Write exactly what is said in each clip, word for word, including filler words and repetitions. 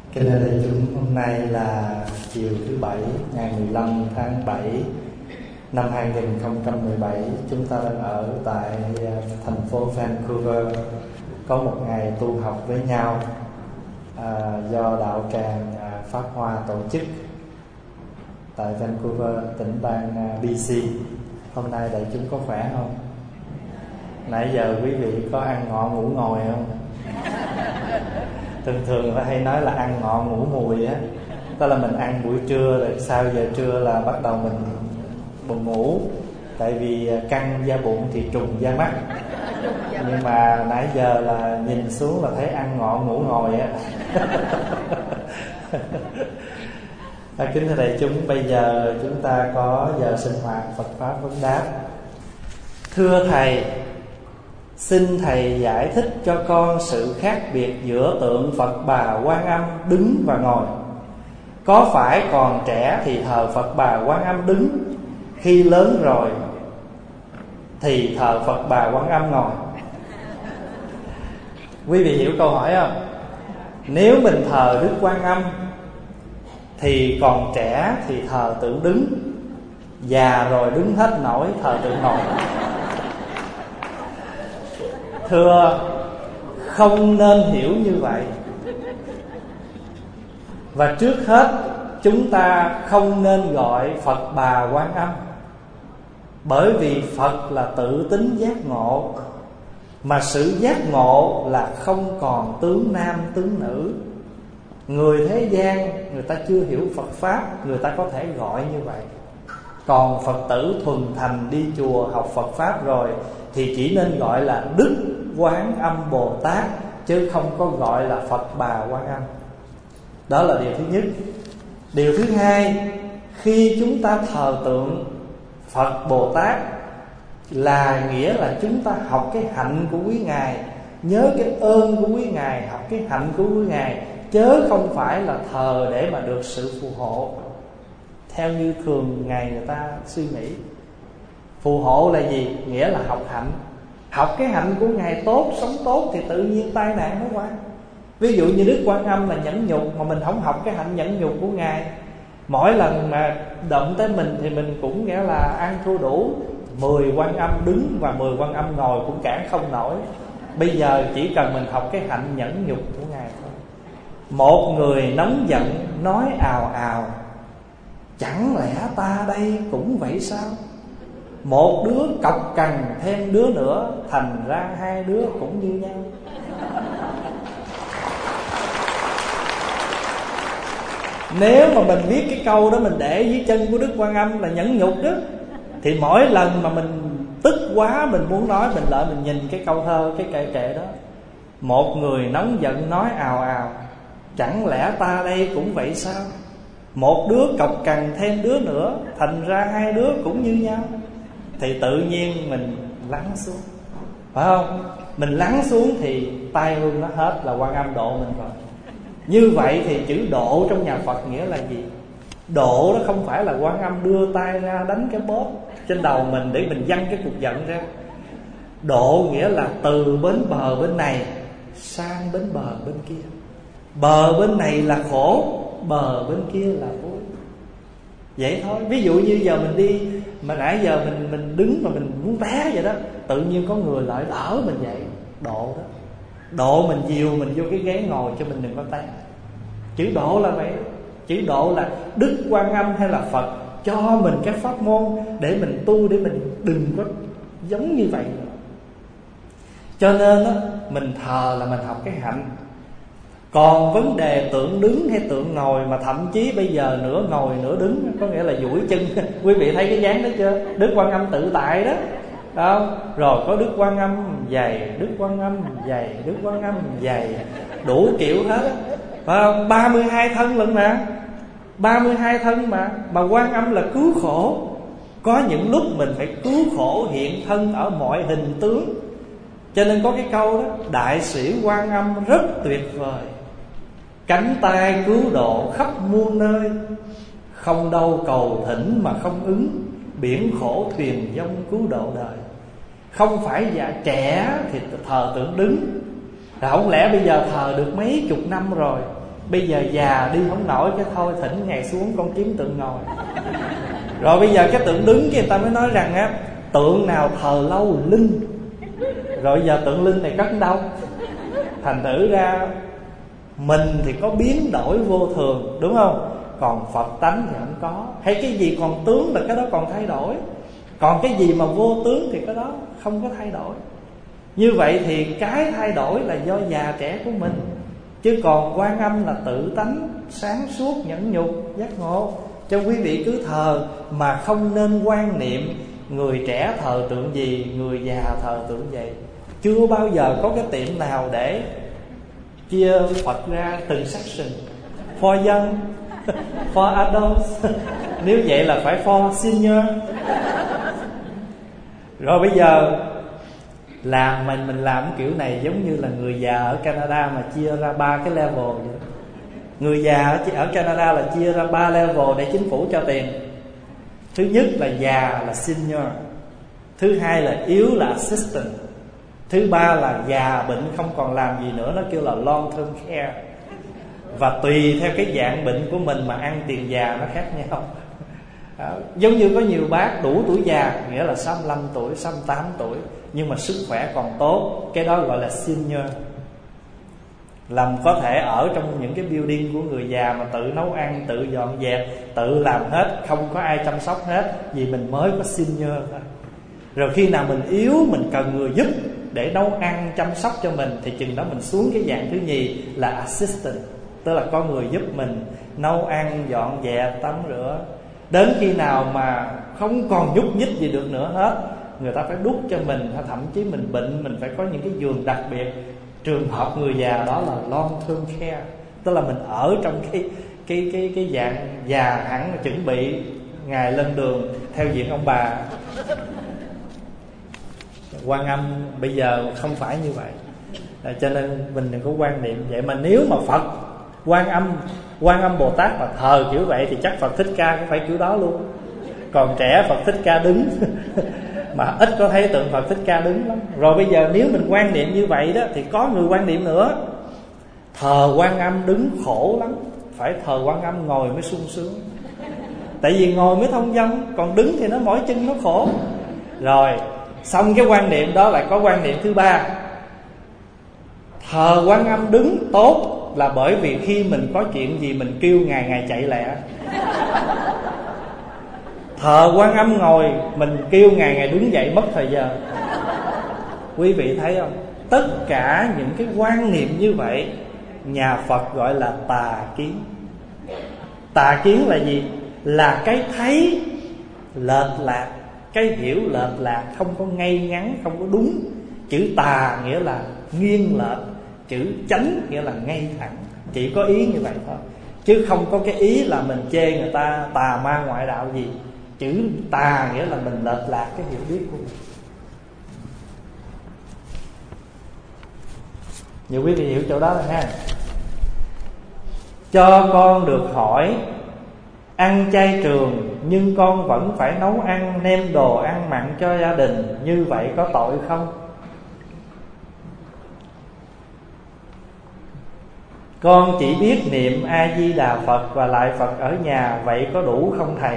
Kính thưa đại chúng, hôm nay là chiều thứ Bảy, ngày mười lăm tháng bảy năm hai nghìn không trăm mười bảy. Chúng ta đang ở tại thành phố Vancouver, có một ngày tu học với nhau à, do đạo tràng à, Pháp Hoa tổ chức tại Vancouver, tỉnh bang à, bê xê. Hôm nay đại chúng có khỏe không? Nãy giờ quý vị có ăn ngọ ngủ ngồi không? Thường thường là hay nói là ăn ngọ ngủ mùi á, tức là mình ăn buổi trưa rồi sau giờ trưa là bắt đầu mình buồn ngủ, tại vì căng da bụng thì trùng da mắt. Nhưng mà nãy giờ là nhìn xuống là thấy ăn ngọ ngủ ngồi á. À, kính thưa đại chúng, bây giờ chúng ta có giờ sinh hoạt Phật pháp vấn đáp. Thưa thầy, xin thầy giải thích cho con sự khác biệt giữa tượng Phật Bà Quan Âm đứng và ngồi. Có phải còn trẻ thì thờ Phật Bà Quan Âm đứng, khi lớn rồi thì thờ Phật Bà Quan Âm ngồi? Quý vị hiểu câu hỏi không? Nếu mình thờ Đức Quan Âm thì còn trẻ thì thờ tượng đứng, già rồi đứng hết nổi thờ tượng ngồi. Thưa, không nên hiểu như vậy. Và trước hết, chúng ta không nên gọi Phật Bà Quan Âm, bởi vì Phật là tự tính giác ngộ, mà sự giác ngộ là không còn tướng nam tướng nữ. Người thế gian người ta chưa hiểu Phật pháp, người ta có thể gọi như vậy. Còn Phật tử thuần thành đi chùa học Phật pháp rồi thì chỉ nên gọi là Đức Quán Âm Bồ Tát, chứ không có gọi là Phật Bà Quan Âm. Đó là điều thứ nhất. Điều thứ hai, khi chúng ta thờ tượng Phật Bồ Tát là nghĩa là chúng ta học cái hạnh của quý Ngài, nhớ cái ơn của quý Ngài, học cái hạnh của quý Ngài, chớ không phải là thờ để mà được sự phù hộ theo như thường ngày người ta suy nghĩ. Phù hộ là gì? Nghĩa là học hạnh. Học cái hạnh của Ngài tốt, sống tốt thì tự nhiên tai nạn nó qua. Ví dụ như Đức Quan Âm là nhẫn nhục, mà mình không học cái hạnh nhẫn nhục của Ngài, mỗi lần mà động tới mình thì mình cũng nghĩa là ăn thua đủ. Mười Quan Âm đứng và mười Quan Âm ngồi cũng cản không nổi. Bây giờ chỉ cần mình học cái hạnh nhẫn nhục của Ngài thôi. Một người nóng giận nói ào ào, chẳng lẽ ta đây cũng vậy sao? Một đứa cọc cằn thêm đứa nữa, thành ra hai đứa cũng như nhau. Nếu mà mình viết cái câu đó mình để dưới chân của Đức Quan Âm là nhẫn nhục đó, thì mỗi lần mà mình tức quá, mình muốn nói, mình lại mình nhìn cái câu thơ, cái kệ kệ đó. Một người nóng giận nói ào ào, chẳng lẽ ta đây cũng vậy sao? Một đứa cọc cằn thêm đứa nữa, thành ra hai đứa cũng như nhau. Thì tự nhiên mình lắng xuống, phải không? Mình lắng xuống thì tai hương nó hết, là Quan Âm độ mình rồi. Như vậy thì chữ độ trong nhà Phật nghĩa là gì? Độ đó không phải là Quan Âm đưa tay ra đánh cái bóp trên đầu mình để mình văng cái cục giận ra. Độ nghĩa là từ bến bờ bên này sang bến bờ bên kia. Bờ bên này là khổ, bờ bên kia là vui. Vậy thôi. Ví dụ như giờ mình đi mà nãy giờ mình mình đứng mà mình muốn té vậy đó, tự nhiên có người lại đỡ mình dậy, độ đó. Độ mình dìu mình vô cái ghế ngồi cho mình đừng có té. Chữ độ là vậy. Chữ độ là Đức Quan Âm hay là Phật cho mình cái pháp môn để mình tu, để mình đừng có giống như vậy nữa. Cho nên đó, mình thờ là mình học cái hạnh. Còn vấn đề tượng đứng hay tượng ngồi, mà thậm chí bây giờ nửa ngồi nửa đứng, có nghĩa là duỗi chân. Quý vị thấy cái dáng đó chưa? Đức Quan Âm tự tại đó, đó. Rồi có Đức Quan Âm dày, Đức Quan Âm dày, Đức Quan Âm dày, đủ kiểu hết á, phải không? ba mươi hai thân lận mà, ba mươi hai thân mà. Mà Quan Âm là cứu khổ. Có những lúc mình phải cứu khổ hiện thân ở mọi hình tướng. Cho nên có cái câu đó, đại sĩ Quan Âm rất tuyệt vời, cánh tay cứu độ khắp muôn nơi, không đâu cầu thỉnh mà không ứng, biển khổ thuyền vong cứu độ đời. Không phải già trẻ thì thờ tượng đứng, không lẽ bây giờ thờ được mấy chục năm rồi Bây giờ già đi không nổi, cái thôi thỉnh Ngài xuống con kiếm tượng ngồi. Rồi bây giờ cái tượng đứng kia người ta mới nói rằng á, tượng nào thờ lâu linh. Rồi giờ tượng linh này cất đâu? Thành thử ra mình thì có biến đổi vô thường, đúng không? Còn Phật tánh thì không có. Hay cái gì còn tướng là cái đó còn thay đổi, còn cái gì mà vô tướng thì cái đó không có thay đổi. Như vậy thì cái thay đổi là do già trẻ của mình. Chứ còn Quan Âm là tự tánh sáng suốt, nhẫn nhục, giác ngộ. Cho quý vị cứ thờ, mà không nên quan niệm người trẻ thờ tượng gì, người già thờ tượng gì. Chưa bao giờ có cái tiệm nào để chia Phật ra từng section, for young, for adults. Nếu vậy là phải for senior. Rồi bây giờ làm mình mình làm kiểu này giống như là người già ở Canada mà chia ra ba cái level vậy. Người già ở Canada là chia ra ba level để chính phủ cho tiền. Thứ nhất là già là senior, thứ hai là yếu là assistant, thứ ba là già bệnh không còn làm gì nữa, nó kêu là long term care. Và tùy theo cái dạng bệnh của mình mà ăn tiền già nó khác nhau. Đó, giống như có nhiều bác đủ tuổi già, nghĩa là sáu mươi lăm tuổi, sáu mươi tám tuổi, nhưng mà sức khỏe còn tốt, cái đó gọi là senior. Làm có thể ở trong những cái building của người già mà tự nấu ăn, tự dọn dẹp, tự làm hết, không có ai chăm sóc hết, vì mình mới có senior thôi. Rồi khi nào mình yếu, mình cần người giúp để nấu ăn, chăm sóc cho mình, thì chừng đó mình xuống cái dạng thứ nhì là assistant, tức là có người giúp mình nấu ăn, dọn dẹp, tắm rửa. Đến khi nào mà không còn nhúc nhích gì được nữa hết, người ta phải đút cho mình, thậm chí mình bệnh, mình phải có những cái giường đặc biệt. Trường hợp người già đó là long term care, tức là mình ở trong cái cái cái cái dạng già hẳn, chuẩn bị ngày lên đường theo diện ông bà. Quan Âm bây giờ không phải như vậy, à, cho nên mình đừng có quan niệm vậy. Mà nếu mà Phật Quan Âm Quan Âm Bồ Tát mà thờ kiểu vậy thì chắc Phật Thích Ca cũng phải kiểu đó luôn. Còn trẻ Phật Thích Ca đứng mà ít có thấy tượng Phật Thích Ca đứng lắm. Rồi bây giờ nếu mình quan niệm như vậy đó, thì có người quan niệm nữa, thờ Quan Âm đứng khổ lắm, phải thờ Quan Âm ngồi mới sung sướng. Tại vì ngồi mới thông dong, còn đứng thì nó mỏi chân, nó khổ. Rồi xong cái quan niệm đó lại có quan niệm thứ ba, thờ Quan Âm đứng tốt là bởi vì khi mình có chuyện gì mình kêu Ngài, Ngài chạy lẹ. Thờ Quan Âm ngồi, mình kêu Ngài, Ngài đứng dậy mất thời giờ. Quý vị thấy không? Tất cả những cái quan niệm như vậy, nhà Phật gọi là tà kiến. Tà kiến là gì? Là cái thấy lệch lạc, cái hiểu lệch lạc, không có ngay ngắn, không có đúng. Chữ tà nghĩa là nghiêng lệch, chữ chánh nghĩa là ngay thẳng. Chỉ có ý như vậy thôi, chứ không có cái ý là mình chê người ta tà ma ngoại đạo gì. Chữ tà nghĩa là mình lệch lạc cái hiểu biết của mình. Nhiều quý vị hiểu chỗ đó rồi ha. Cho con được hỏi, ăn chay trường nhưng con vẫn phải nấu ăn, đem đồ ăn mặn cho gia đình, như vậy có tội không? Con chỉ biết niệm A Di Đà Phật và lại Phật ở nhà, vậy có đủ không thầy?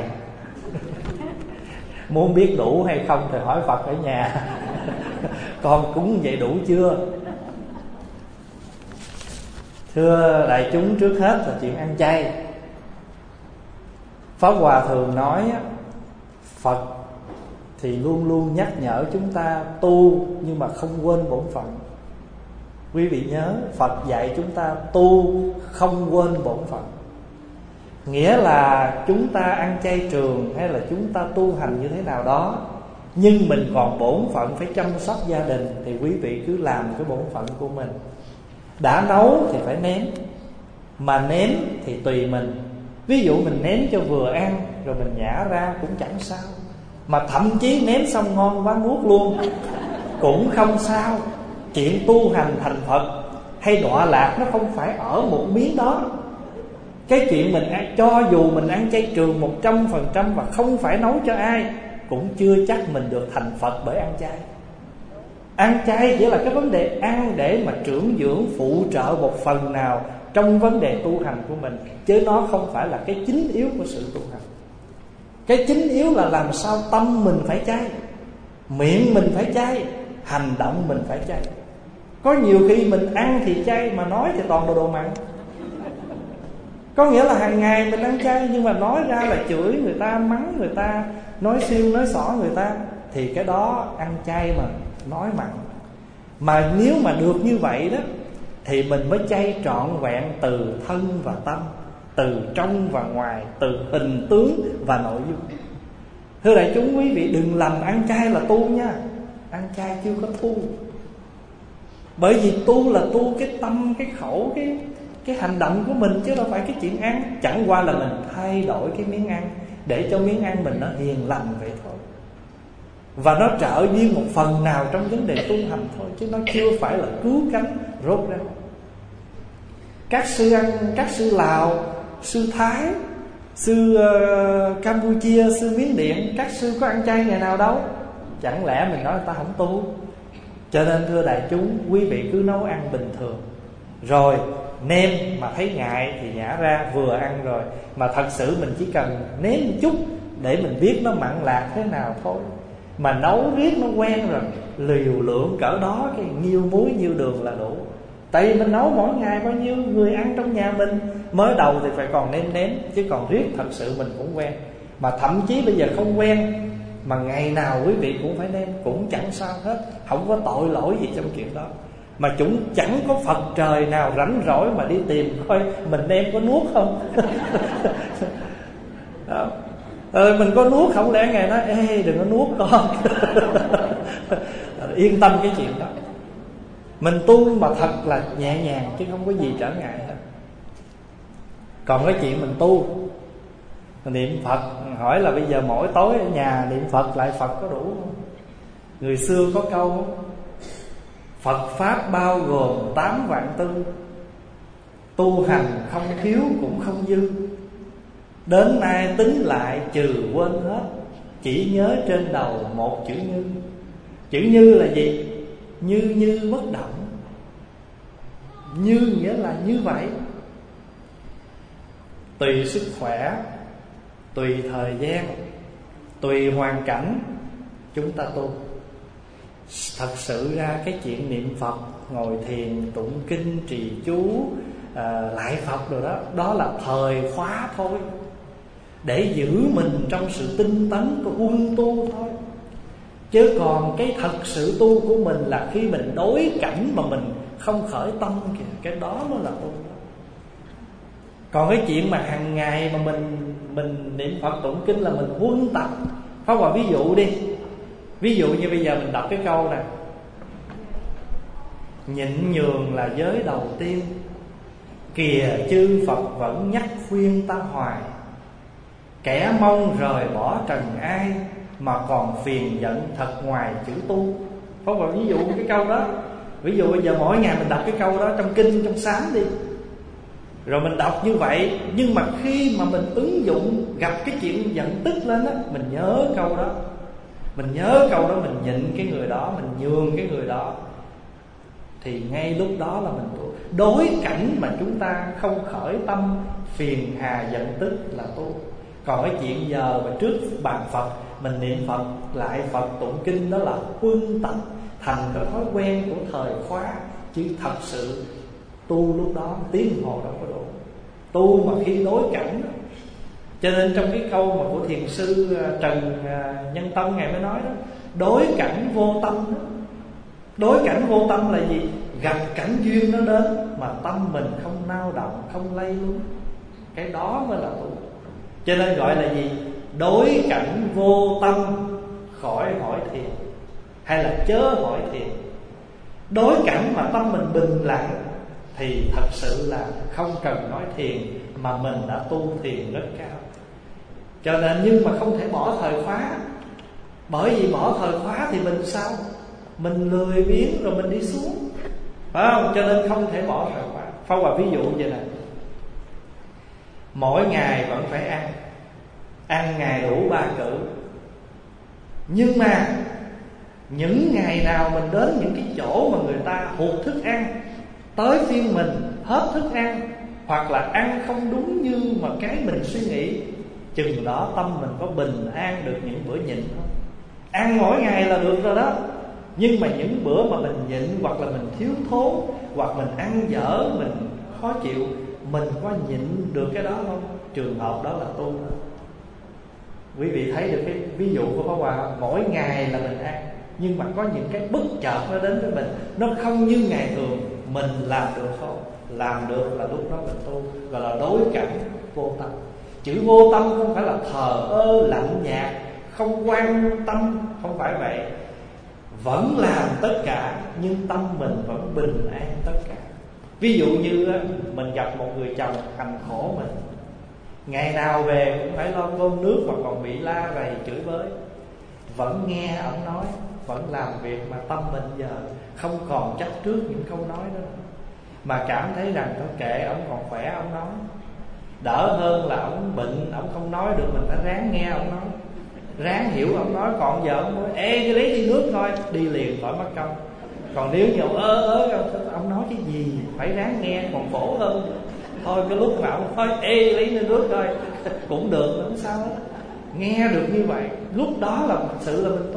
Muốn biết đủ hay không thì hỏi Phật ở nhà. Con cúng vậy đủ chưa? Thưa đại chúng, trước hết là chuyện ăn chay. Pháp Hòa thường nói Phật thì luôn luôn nhắc nhở chúng ta tu, nhưng mà không quên bổn phận. Quý vị nhớ, Phật dạy chúng ta tu không quên bổn phận. Nghĩa là chúng ta ăn chay trường hay là chúng ta tu hành như thế nào đó, nhưng mình còn bổn phận phải chăm sóc gia đình, thì quý vị cứ làm cái bổn phận của mình. Đã nấu thì phải nếm, mà nếm thì tùy mình. Ví dụ mình nếm cho vừa ăn rồi mình nhả ra cũng chẳng sao, mà thậm chí nếm xong ngon quá nuốt luôn cũng không sao. Chuyện tu hành thành Phật hay đọa lạc nó không phải ở một miếng đó. Cái chuyện mình ăn, cho dù mình ăn chay trường một trăm phần trăm và không phải nấu cho ai, cũng chưa chắc mình được thành Phật bởi ăn chay. Ăn chay chỉ là cái vấn đề ăn để mà trưởng dưỡng, phụ trợ một phần nào trong vấn đề tu hành của mình, chứ nó không phải là cái chính yếu của sự tu hành. Cái chính yếu là làm sao tâm mình phải chay, miệng mình phải chay, hành động mình phải chay. Có nhiều khi mình ăn thì chay mà nói thì toàn đồ đồ mặn. Có nghĩa là hàng ngày mình ăn chay, nhưng mà nói ra là chửi người ta, mắng người ta, nói siêu nói xỏ người ta, thì cái đó ăn chay mà nói mặn. Mà nếu mà được như vậy đó, thì mình mới chay trọn vẹn từ thân và tâm, từ trong và ngoài, từ hình tướng và nội dung. Thưa đại chúng, quý vị đừng lầm ăn chay là tu nha. Ăn chay chưa có tu. Bởi vì tu là tu cái tâm, cái khẩu, cái, cái hành động của mình, chứ đâu phải cái chuyện ăn. Chẳng qua là mình thay đổi cái miếng ăn để cho miếng ăn mình nó hiền lành vậy thôi. Và nó trợ duyên một phần nào trong vấn đề tu hành thôi, chứ nó chưa phải là cứu cánh rốt ráo. Các sư ăn, các sư Lào, sư Thái, sư uh, Campuchia, sư Miến Điện, các sư có ăn chay ngày nào đâu. Chẳng lẽ mình nói người ta không tu? Cho nên thưa đại chúng, quý vị cứ nấu ăn bình thường, rồi nêm mà thấy ngại thì nhả ra, vừa ăn rồi. Mà thật sự mình chỉ cần nếm một chút để mình biết nó mặn lạc thế nào thôi. Mà nấu riết nó quen rồi, liều lượng cỡ đó, cái nhiêu muối nhiêu đường là đủ. Tại vì mình nấu mỗi ngày bao nhiêu người ăn trong nhà mình, mới đầu thì phải còn nêm nếm, chứ còn riết thật sự mình cũng quen. Mà thậm chí bây giờ không quen mà ngày nào quý vị cũng phải nêm, cũng chẳng sao hết, không có tội lỗi gì trong chuyện đó. Mà chúng chẳng có Phật trời nào rảnh rỗi mà đi tìm coi mình nêm có nuốt không. Đó. Ờ, mình có nuốt không lẽ Ngài nói ê đừng có nuốt con. Yên tâm cái chuyện đó. Mình tu mà thật là nhẹ nhàng, chứ không có gì trở ngại hết. Còn cái chuyện mình tu, niệm Phật, hỏi là bây giờ mỗi tối ở nhà niệm Phật lại Phật có đủ không? Người xưa có câu Phật Pháp bao gồm tám vạn tư, tu hành không thiếu cũng không dư. Đến nay tính lại trừ quên hết, chỉ nhớ trên đầu một chữ như. Chữ như là gì? Như như bất động. Như nghĩa là như vậy. Tùy sức khỏe, tùy thời gian, tùy hoàn cảnh chúng ta tu. Thật sự ra cái chuyện niệm Phật, ngồi thiền, tụng kinh, trì chú, à, lại Phật rồi đó, đó là thời khóa thôi, để giữ mình trong sự tinh tấn của quân tu thôi. Chứ còn cái thật sự tu của mình là khi mình đối cảnh mà mình không khởi tâm kìa, cái đó mới là tu. Còn cái chuyện mà hàng ngày mà mình mình niệm Phật tụng kinh là mình huân tập. Pháp Hòa ví dụ đi. Ví dụ như bây giờ mình đọc cái câu này: nhịn nhường là giới đầu tiên, kìa chư Phật vẫn nhắc khuyên ta hoài. Kẻ mong rời bỏ trần ai, mà còn phiền giận thật ngoài chữ tu. Pháp Hòa ví dụ cái câu đó. Ví dụ bây giờ mỗi ngày mình đọc cái câu đó trong kinh, trong sám đi, rồi mình đọc như vậy. Nhưng mà khi mà mình ứng dụng gặp cái chuyện giận tức lên á, mình nhớ câu đó, mình nhớ câu đó, mình nhịn cái người đó, mình nhường cái người đó, thì ngay lúc đó là mình tu. Đối cảnh mà chúng ta không khởi tâm phiền hà giận tức là tu. Còn cái chuyện giờ mà trước bàn Phật mình niệm Phật, lại Phật, tụng kinh, đó là huân tập, thành cái thói quen của thời khóa. Chứ thật sự tu lúc đó tiếng hồ đâu có đủ. Tu mà khi đối cảnh. Cho nên trong cái câu mà của thiền sư Trần Nhân Tông Ngài mới nói đó, đối cảnh vô tâm đó. Đối cảnh vô tâm là gì? Gặp cảnh duyên nó đến mà tâm mình không nao động, không lay luôn, cái đó mới là tu. Cho nên gọi là gì? Đối cảnh vô tâm khỏi hỏi thiền, hay là chớ hỏi thiền. Đối cảnh mà tâm mình bình lặng thì thật sự là không cần nói thiền, mà mình đã tu thiền rất cao. Cho nên nhưng mà không thể bỏ thời khóa. Bởi vì bỏ thời khóa thì mình sao? Mình lười biếng rồi mình đi xuống, phải không? Cho nên không thể bỏ thời khóa. Pháp Hòa ví dụ vậy này: mỗi ngày vẫn phải ăn, ăn ngày đủ ba cữ. Nhưng mà những ngày nào mình đến những cái chỗ mà người ta hụt thức ăn, tới phiên mình hết thức ăn, hoặc là ăn không đúng như mà cái mình suy nghĩ, chừng đó tâm mình có bình an được những bữa nhịn không? Ăn mỗi ngày là được rồi đó, nhưng mà những bữa mà mình nhịn, hoặc là mình thiếu thốn, hoặc mình ăn dở, mình khó chịu, mình có nhịn được cái đó không? Trường hợp đó là tu đó. Quý vị thấy được cái ví dụ của Pháp Hòa, mỗi ngày là mình ăn, nhưng mà có những cái bất chợt nó đến với mình, nó không như ngày thường. Mình làm được không? Làm được là lúc đó mình tu, gọi là đối cảnh vô tâm. Chữ vô tâm không phải là thờ ơ lạnh nhạt, không quan tâm, không phải vậy. Vẫn làm tất cả, nhưng tâm mình vẫn bình an tất cả. Ví dụ như mình gặp một người chồng hành khổ mình, ngày nào về cũng phải lo cơm nước mà còn bị la rầy chửi bới, vẫn nghe ông nói, vẫn làm việc, mà tâm mình giờ không còn chấp trước những câu nói đó, mà cảm thấy rằng thôi kệ, ông còn khỏe ông nói. Đỡ hơn là ông bệnh, ông không nói được, mình phải ráng nghe ông nói, ráng hiểu ông nói. Còn giờ ông nói ê cái lấy đi nước thôi, đi liền khỏi mất công. Còn nếu như ông ớ ớ ông nói cái gì phải ráng nghe, còn khổ hơn. Thôi cái lúc mà ông nói ê lấy nước thôi cũng được, không sao hết. Nghe được như vậy, lúc đó là thật sự là mình tu.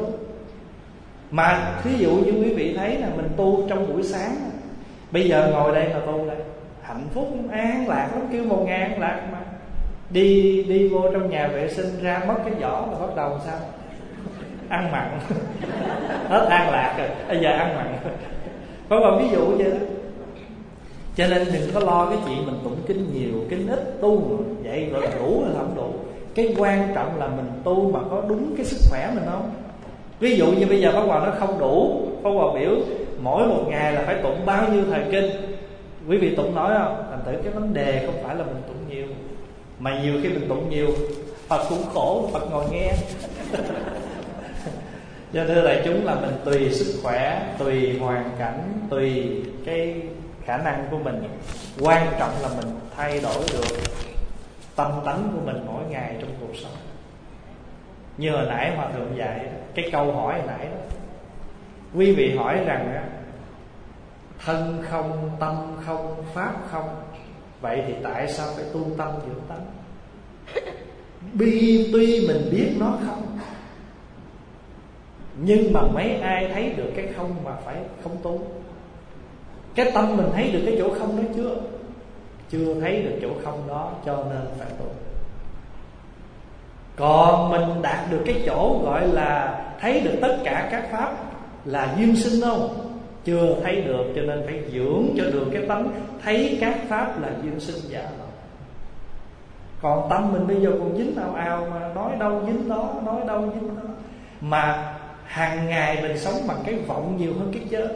Mà ví dụ như quý vị thấy là mình tu trong buổi sáng, bây giờ ngồi đây là tu đây, hạnh phúc an lạc lắm, kêu một ngày an lạc mà. Đi đi vô trong nhà vệ sinh ra mất cái giỏ là bắt đầu sao? Ăn mặn. Hết an lạc rồi, bây giờ ăn mặn. Có một ví dụ vậy đó. Cho nên đừng có lo cái chuyện mình tụng kinh nhiều, kinh ít, tu vậy gọi là đủ hay không đủ. Cái quan trọng là mình tu mà có đúng cái sức khỏe mình không. Ví dụ như bây giờ Pháp Hòa nó không đủ, Pháp Hòa biểu mỗi một ngày là phải tụng bao nhiêu thời kinh. Quý vị tụng nói không? Thành thử cái vấn đề không phải là mình tụng nhiều, mà nhiều khi mình tụng nhiều Phật cũng khổ, Phật ngồi nghe. Cho nên đại chúng là mình tùy sức khỏe, tùy hoàn cảnh, tùy cái khả năng của mình. Quan trọng là mình thay đổi được tâm tánh của mình mỗi ngày trong cuộc sống. Như hồi nãy Hòa Thượng dạy cái câu hỏi hồi nãy đó, quý vị hỏi rằng thân không, tâm không, pháp không, vậy thì tại sao phải tu tâm dưỡng tánh? Bi tuy mình biết nó không, nhưng mà mấy ai thấy được cái không mà phải không tu? Cái tâm mình thấy được cái chỗ không đó chưa? Chưa thấy được chỗ không đó, cho nên phải tu. Còn mình đạt được cái chỗ gọi là thấy được tất cả các pháp là duyên sinh không? Chưa thấy được, cho nên phải dưỡng cho được cái tánh thấy các pháp là duyên sinh giả lập. Còn tâm mình bây giờ còn dính ào ào, mà nói đâu dính đó, nói đâu dính đó. Mà hàng ngày mình sống bằng cái vọng nhiều hơn cái chết.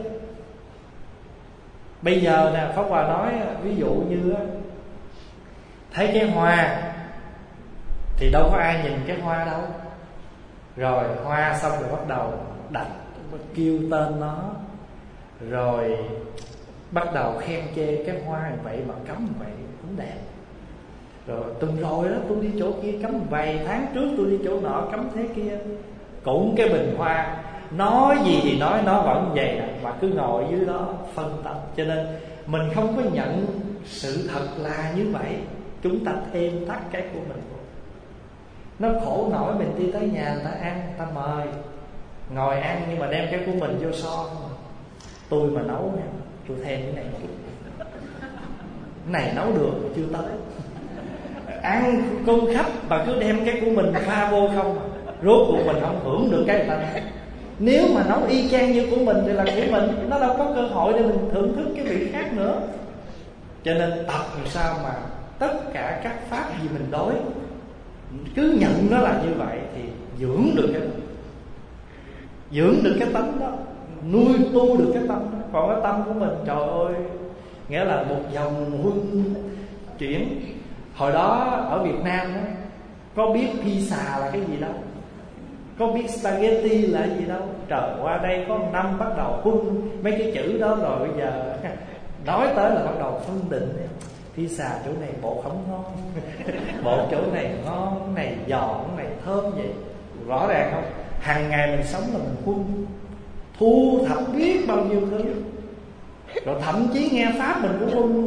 Bây giờ nè, Pháp Hòa nói ví dụ như thấy cái hoa thì đâu có ai nhìn cái hoa đâu. Rồi hoa xong rồi bắt đầu đặt kêu tên nó, rồi bắt đầu khen chê cái hoa vậy mà cấm vậy cũng đẹp. Rồi tuần rồi đó tôi đi chỗ kia cấm vài tháng trước tôi đi chỗ nọ cấm thế kia. Cũng cái bình hoa, nói gì thì nói, nó vẫn vậy nè, mà cứ ngồi dưới đó phân tâm. Cho nên mình không có nhận sự thật là như vậy, chúng ta thêm thắt cái của mình. Nó khổ nổi mình đi tới nhà người ta ăn, người ta mời ngồi ăn, nhưng mà đem cái của mình vô so. Tôi mà nấu nha, tôi thêm cái này cái này nấu được chưa tới. Ăn cơm khách mà cứ đem cái của mình pha vô không, rốt cuộc mình không hưởng được cái người ta nói. Nếu mà nấu y chang như của mình thì là của mình, nó đâu có cơ hội để mình thưởng thức cái vị khác nữa. Cho nên tập làm sao mà tất cả các pháp gì mình đối, cứ nhận nó là như vậy thì dưỡng được cái đó, dưỡng được cái tánh đó, nuôi tu được cái tâm đó. Còn cái tâm của mình trời ơi, nghĩa là một dòng huân chuyển. Hồi đó ở Việt Nam đó, có biết pizza là cái gì đâu, có biết spaghetti là gì đâu. Trời, qua đây có một năm bắt đầu huân mấy cái chữ đó rồi, bây giờ nói tới là bắt đầu phân định. Pizza chỗ này bột không ngon, bộ chỗ này ngon, cái này giòn, cái này thơm vậy. Rõ ràng không? Hàng ngày mình sống là mình huân, thu thập biết bao nhiêu thứ. Rồi thậm chí nghe pháp mình cũng huân luôn.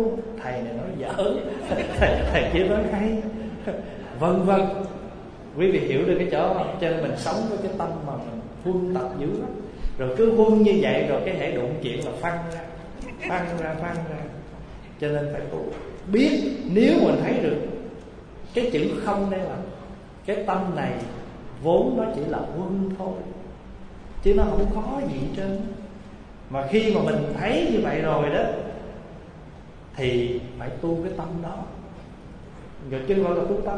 thầy này nói dở, thầy, thầy kia nói hay, vân vân. Quý vị hiểu được cái chỗ không? Cho nên mình sống với cái tâm mà mình huân tập dữ lắm. Rồi cứ huân như vậy rồi cái hệ đụng chuyện là phăng ra, phăng ra, phăng ra. Cho nên phải biết, nếu mình thấy được cái chữ không đây là cái tâm này vốn nó chỉ là huân thôi, chứ nó không có gì hết trơn. Mà khi mà mình thấy như vậy rồi đó thì phải tu cái tâm đó, rồi chứ gọi là tu tâm.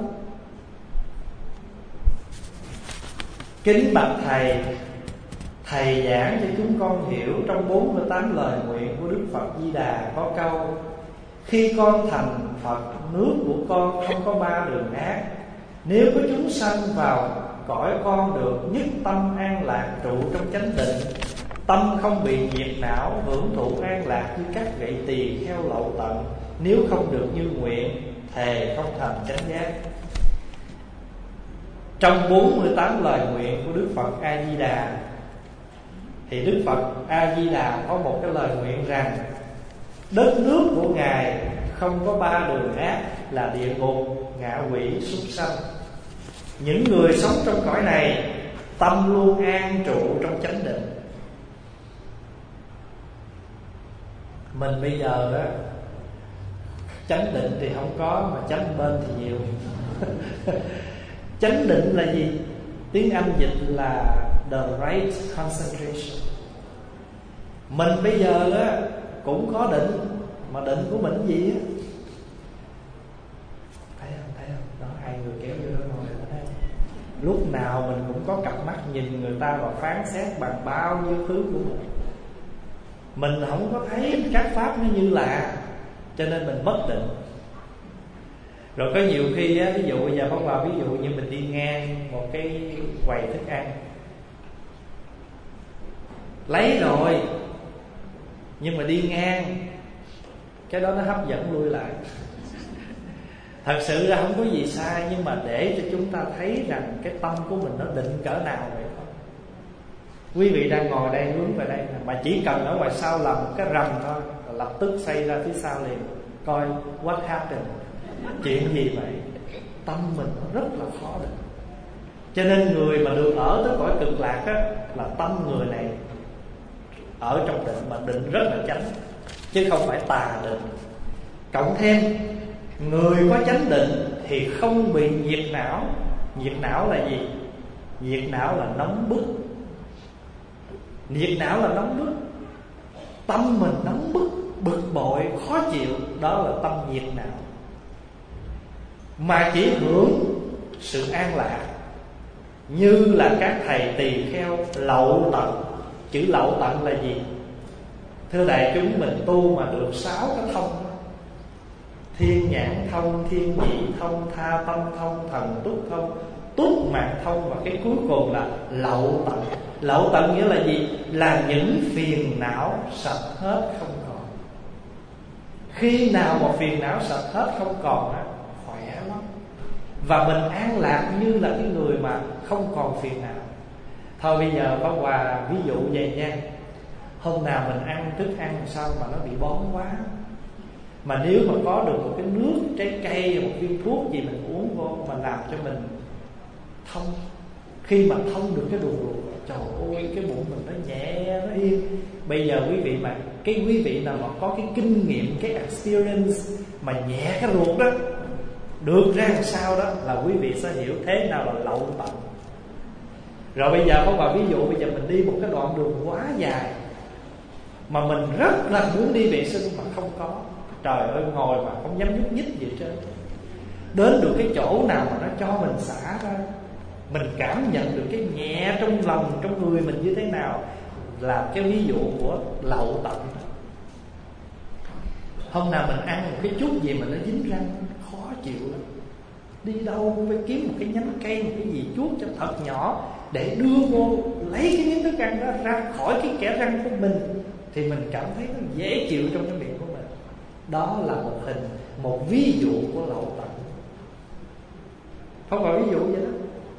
Kính bạch thầy, thầy giảng cho chúng con hiểu trong bốn mươi tám lời nguyện của Đức Phật Di Đà có câu: khi con thành Phật, nước của con không có ba đường ác. Nếu có chúng sanh vào cõi con được nhất tâm an lạc trụ trong chánh định, tâm không bị nhiệt não, hưởng thụ an lạc như các gậy tỳ kheo lậu tận. Nếu không được như nguyện, thề không thành chánh giác. Trong bốn mươi tám lời nguyện của Đức Phật A Di Đà thì Đức Phật A Di Đà có một cái lời nguyện rằng đất nước của Ngài không có ba đường ác là địa ngục, ngạ quỷ, súc sanh. Những người sống trong cõi này tâm luôn an trụ trong chánh định. Mình bây giờ đó chánh định thì không có, mà chánh bên thì nhiều. Chánh định là gì? Tiếng Anh dịch là the right concentration. Mình bây giờ á cũng có định, mà định của mình gì á? Thấy không? Thấy không? Đó, hai người kéo vô đó ngồi ở đây. Lúc nào mình cũng có cặp mắt nhìn người ta và phán xét bằng bao nhiêu thứ của mình. Mình không có thấy các pháp nó như lạ, cho nên mình mất định. Rồi có nhiều khi á, ví dụ bây giờ bác vào ví dụ như mình đi ngang một cái quầy thức ăn, lấy rồi nhưng mà đi ngang, cái đó nó hấp dẫn lui lại. Thật sự ra không có gì sai, nhưng mà để cho chúng ta thấy rằng cái tâm của mình nó định cỡ nào vậy thôi. Quý vị đang ngồi đây hướng về đây, mà chỉ cần ở ngoài sau làm một cái rầm thôi là lập tức xây ra phía sau liền, coi what happened, chuyện gì vậy. Tâm mình nó rất là khó định. Cho nên người mà được ở tới cõi cực lạc á, là tâm người này ở trong định, mà định rất là chánh, chứ không phải tà định. Cộng thêm người có chánh định thì không bị nhiệt não. Nhiệt não là gì? Nhiệt não là nóng bức. Nhiệt não là nóng bức. Tâm mình nóng bức, bực bội, khó chịu, đó là tâm nhiệt não. Mà chỉ hưởng sự an lạc, như là các thầy tỳ kheo lậu tận. Chữ lậu tận là gì? Thưa đại chúng, mình tu mà được sáu cái thông: thiên nhãn thông, thiên nhĩ thông, tha tâm thông, thần túc thông, túc mạng thông, và cái cuối cùng là lậu tận. Lậu tận nghĩa là gì? Là những phiền não sạch hết không còn. Khi nào mà phiền não sạch hết không còn á, khỏe lắm. Và mình an lạc như là cái người mà không còn phiền não. Thôi bây giờ có quà ví dụ vậy nha. Hôm nào mình ăn thức ăn sao mà nó bị bón quá, mà nếu mà có được một cái nước trái cây, một viên thuốc gì mình uống vô mà làm cho mình thông. Khi mà thông được cái ruột ruột, trời ơi, cái bụng mình nó nhẹ, nó yên. Bây giờ quý vị mà cái quý vị nào mà có cái kinh nghiệm, cái experience mà nhẹ cái ruột đó được ra làm sao đó, là quý vị sẽ hiểu thế nào là lậu tận. Rồi bây giờ có vào ví dụ, bây giờ mình đi một cái đoạn đường quá dài mà mình rất là muốn đi vệ sinh mà không có. Trời ơi, ngồi mà không dám nhúc nhích gì hết trơn. Đến được cái chỗ nào mà nó cho mình xả ra, mình cảm nhận được cái nhẹ trong lòng, trong người mình như thế nào, là cái ví dụ của lậu tận. Hôm nào mình ăn một cái chút gì mà nó dính răng, khó chịu lắm. Đi đâu cũng phải kiếm một cái nhánh cây, một cái gì chuốt cho thật nhỏ để đưa vô, lấy cái miếng thức ăn đó ra khỏi cái kẽ răng của mình, thì mình cảm thấy nó dễ chịu trong cái miệng của mình. Đó là một hình, một ví dụ của lậu tận. Không phải ví dụ vậy đó.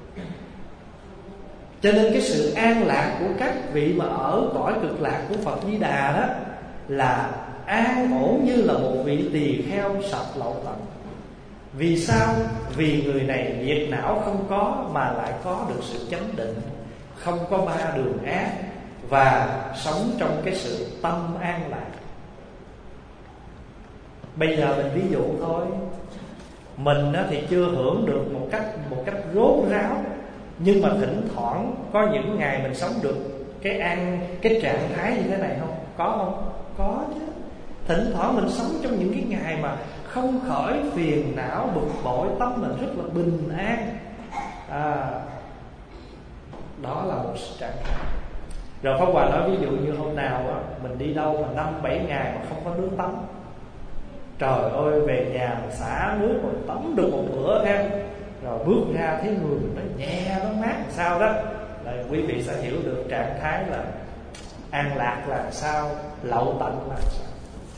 Cho nên cái sự an lạc của các vị mà ở cõi cực lạc của Phật Di Đà đó là an ổn như là một vị tỳ kheo sạch lậu tận. Vì sao? Vì người này diệt não không có mà lại có được sự chánh định, không có ba đường ác, và sống trong cái sự tâm an lạc. Bây giờ mình ví dụ thôi. Mình thì chưa hưởng được một cách một cách rốt ráo, nhưng mà thỉnh thoảng có những ngày mình sống được cái an cái trạng thái như thế này không? Có không? Có chứ. Thỉnh thoảng mình sống trong những cái ngày mà không khỏi phiền não, bực bội, tâm mình rất là bình an. À, đó là một trạng thái. Rồi Pháp Hòa nói ví dụ như hôm nào á, mình đi đâu mà năm bảy ngày mà không có nước tắm, trời ơi, về nhà mình xả nước rồi tắm được một bữa ha, rồi bước ra thấy người nó nhẹ, nó mát làm sao đó, là quý vị sẽ hiểu được trạng thái là an lạc là sao, lậu tận là sao.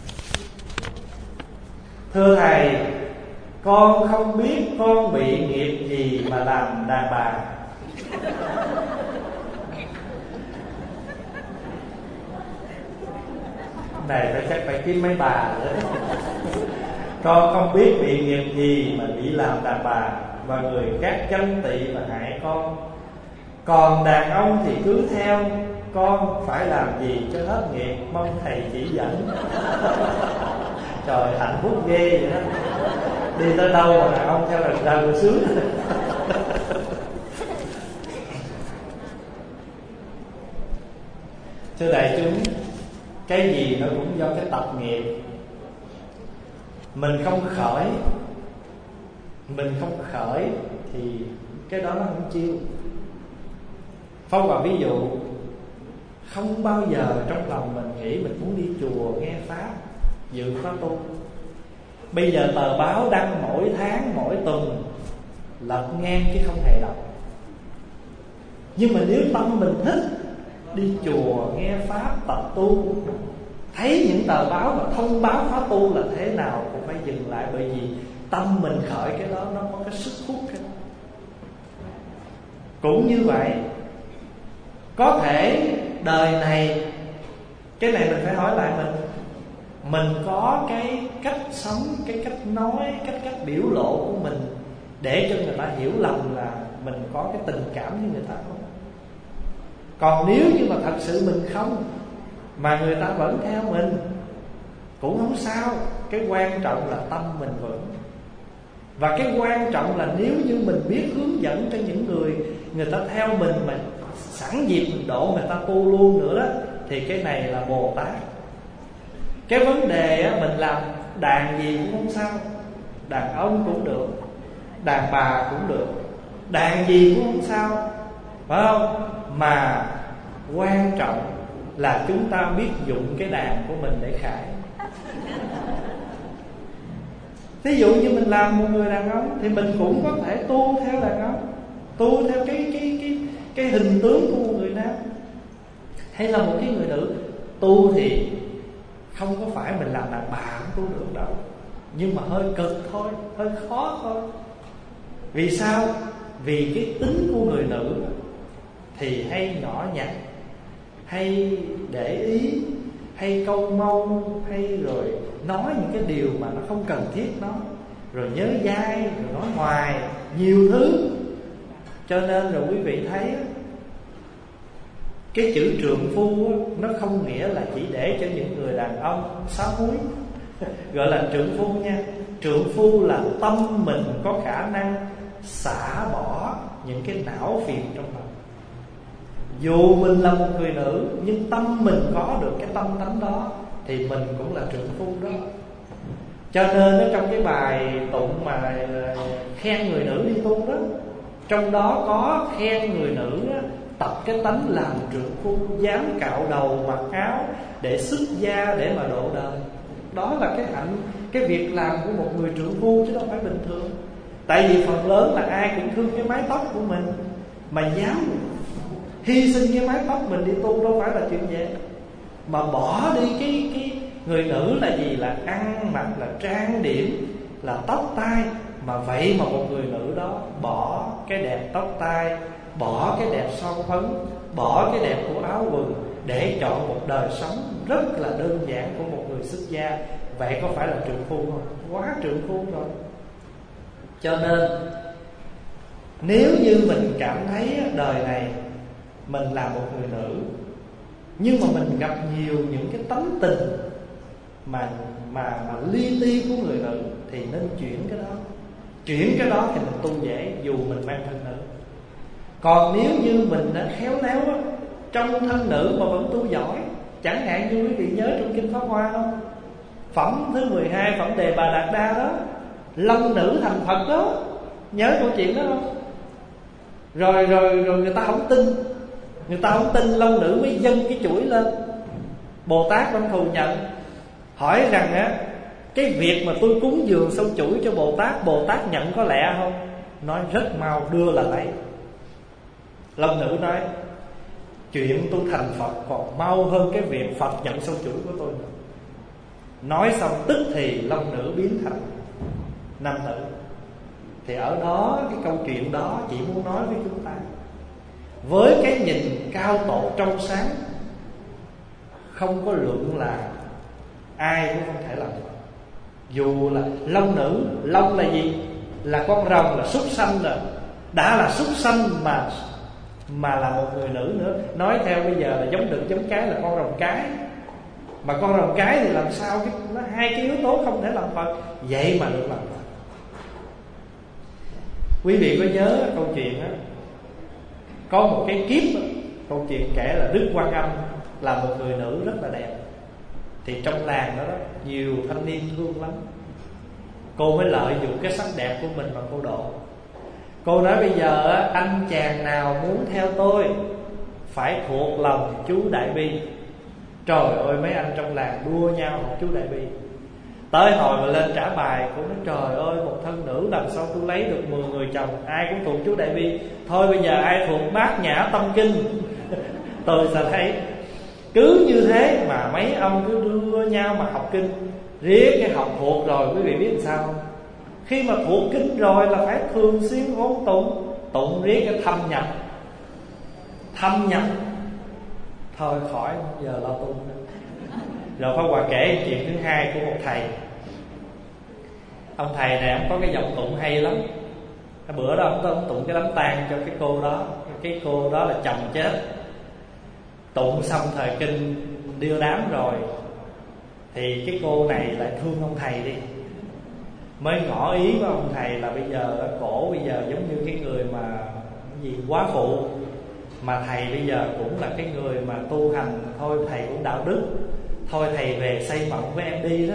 Thưa Thầy, con không biết con bị nghiệp gì mà làm đàn bà. Này phải chắc phải kiếm mấy bà nữa. Con không biết bị nghiệp gì mà bị làm đàn bà, và người khác ganh tị và hại con. Còn đàn ông thì cứ theo, con phải làm gì cho hết nghiệp, mong Thầy chỉ dẫn. Trời, hạnh phúc ghê vậy đó. Đi tới đâu mà đàn ông theo là ra người sướng. Thưa đại chúng, cái gì nó cũng do cái tập nghiệp. Mình không khởi Mình không khởi thì cái đó nó không chiêu. Phong vào ví dụ, không bao giờ trong lòng mình nghĩ mình muốn đi chùa nghe Pháp, dự khóa tu. Bây giờ tờ báo đăng mỗi tháng, mỗi tuần, lật ngang chứ không hề đọc. Nhưng mà nếu tâm mình thích đi chùa, nghe Pháp, tập tu, thấy những tờ báo mà thông báo khóa tu là thế nào cũng phải dừng lại. Bởi vì tâm mình khởi cái đó, nó có cái sức hút cái đó. Cũng như vậy, có thể đời này, cái này mình phải hỏi lại mình, mình có cái cách sống, cái cách nói, cách cách biểu lộ của mình để cho người ta hiểu lầm là mình có cái tình cảm với người ta không? Còn nếu như mà thật sự mình không, mà người ta vẫn theo mình, cũng không sao. Cái quan trọng là tâm mình vững. Và cái quan trọng là nếu như mình biết hướng dẫn cho những người, người ta theo mình mà sẵn dịp mình độ người ta tu luôn nữa đó, thì cái này là Bồ Tát. Cái vấn đề á, mình làm đàn gì cũng không sao. Đàn ông cũng được, đàn bà cũng được, đàn gì cũng không sao, phải không? Mà quan trọng là chúng ta biết dụng cái đàn của mình để khải. Ví dụ như mình làm một người đàn ông thì mình cũng có thể tu theo đàn ông, tu theo cái cái cái cái hình tướng của một người nam. Hay là một cái người nữ tu thì không có phải mình làm đàn bà không tu được đâu, nhưng mà hơi cực thôi, hơi khó thôi. Vì sao? Vì cái tính của người nữ thì hay nhỏ nhặt, hay để ý, hay câu mâu, hay rồi nói những cái điều mà nó không cần thiết nói, rồi nhớ dai, rồi nói hoài, nhiều thứ. Cho nên rồi quý vị thấy cái chữ trượng phu nó không nghĩa là chỉ để cho những người đàn ông sám húi. Gọi là trượng phu nha. Trượng phu là tâm mình có khả năng xả bỏ những cái não phiền trong lòng. Dù mình là một người nữ, nhưng tâm mình có được cái tâm tánh đó thì mình cũng là trượng phu đó. Cho nên ở trong cái bài tụng mà khen người nữ đi tu đó, trong đó có khen người nữ tập cái tánh làm trượng phu, dám cạo đầu mặc áo để xuất gia, để mà độ đời. Đó là cái hạnh, cái việc làm của một người trượng phu chứ đâu phải bình thường. Tại vì phần lớn là ai cũng thương cái mái tóc của mình, mà dám hy sinh cái mái tóc mình đi tu đâu phải là chuyện dễ. Mà bỏ đi cái cái người nữ là gì? Là ăn mặc, là trang điểm, là tóc tai. Mà vậy mà một người nữ đó bỏ cái đẹp tóc tai, bỏ cái đẹp son phấn, bỏ cái đẹp của áo quần để chọn một đời sống rất là đơn giản của một người người xuất gia. Vậy có phải là trượng phu không? Quá trượng phu rồi. Cho nên nếu như mình cảm thấy đời này mình là một người nữ, nhưng mà mình gặp nhiều những cái tánh tình mà mà mà li ti của người nữ, thì nên chuyển cái đó. Chuyển cái đó thì mình tu dễ, dù mình mang thân nữ. Còn nếu như mình đã khéo léo đó, trong thân nữ mà vẫn tu giỏi, chẳng hạn như quý vị nhớ trong Kinh Pháp Hoa không? Phẩm thứ mười hai, phẩm Đề Bà Đạt Đa đó, long nữ thành Phật đó. Nhớ câu chuyện đó không? Rồi rồi rồi người ta không tin. Người ta không tin, long nữ mới dâng cái chuỗi lên. Bồ Tát Văn Thù nhận, hỏi rằng á, cái việc mà tôi cúng dường xong chuỗi cho Bồ Tát, Bồ Tát nhận có lẹ không? Nói rất mau, đưa là lấy. Long nữ nói, chuyện tôi thành Phật còn mau hơn cái việc Phật nhận xong chuỗi của tôi nữa. Nói xong tức thì long nữ biến thành nam tử. Thì ở đó, cái câu chuyện đó chỉ muốn nói với chúng ta, với cái nhìn cao tổ trong sáng, không có luận là ai cũng không thể làm Phật. Dù là long nữ, long là gì? Là con rồng, là súc sanh rồi. Đã là súc sanh mà mà là một người nữ nữa. Nói theo bây giờ là giống đực giống cái, là con rồng cái. Mà con rồng cái thì làm sao cái, nó hai cái yếu tố không thể làm Phật, vậy mà được làm Phật. Quý vị có nhớ câu chuyện đó, có một cái kiếp đó, câu chuyện kể là Đức Quan Âm là một người nữ rất là đẹp. Thì trong làng đó, đó nhiều thanh niên thương lắm. Cô mới lợi dụng cái sắc đẹp của mình mà cô độ. Cô nói bây giờ anh chàng nào muốn theo tôi phải thuộc lòng chú Đại Bi. Trời ơi, mấy anh trong làng đua nhau học chú Đại Bi. Tới hồi mà lên trả bài, cô nói trời ơi, một thân nữ làm sao tôi lấy được mười người chồng, ai cũng thuộc chú Đại Bi. Thôi bây giờ ai thuộc Bát Nhã Tâm Kinh tôi sẽ thấy. Cứ như thế mà mấy ông cứ đưa nhau mà học kinh. Riết cái học thuộc rồi, quý vị biết làm sao không? Khi mà thuộc kinh rồi là phải thường xuyên ngôn tụng. Tụng riết cái thâm nhập. Thâm nhập thôi khỏi giờ lo tu nữa. Rồi Pháp Hòa kể chuyện thứ hai của một thầy. Ông thầy này ông có cái giọng tụng hay lắm. Cái bữa đó ông, ông tụng cái đám tang cho cái cô đó. Cái cô đó là chồng chết. Tụng xong thời kinh đưa đám rồi, thì cái cô này lại thương ông thầy đi, mới ngỏ ý với ông thầy là bây giờ cổ bây giờ giống như cái người mà cái gì quá phụ, mà thầy bây giờ cũng là cái người mà tu hành, thôi thầy cũng đạo đức, thôi thầy về xây mộng với em đi đó.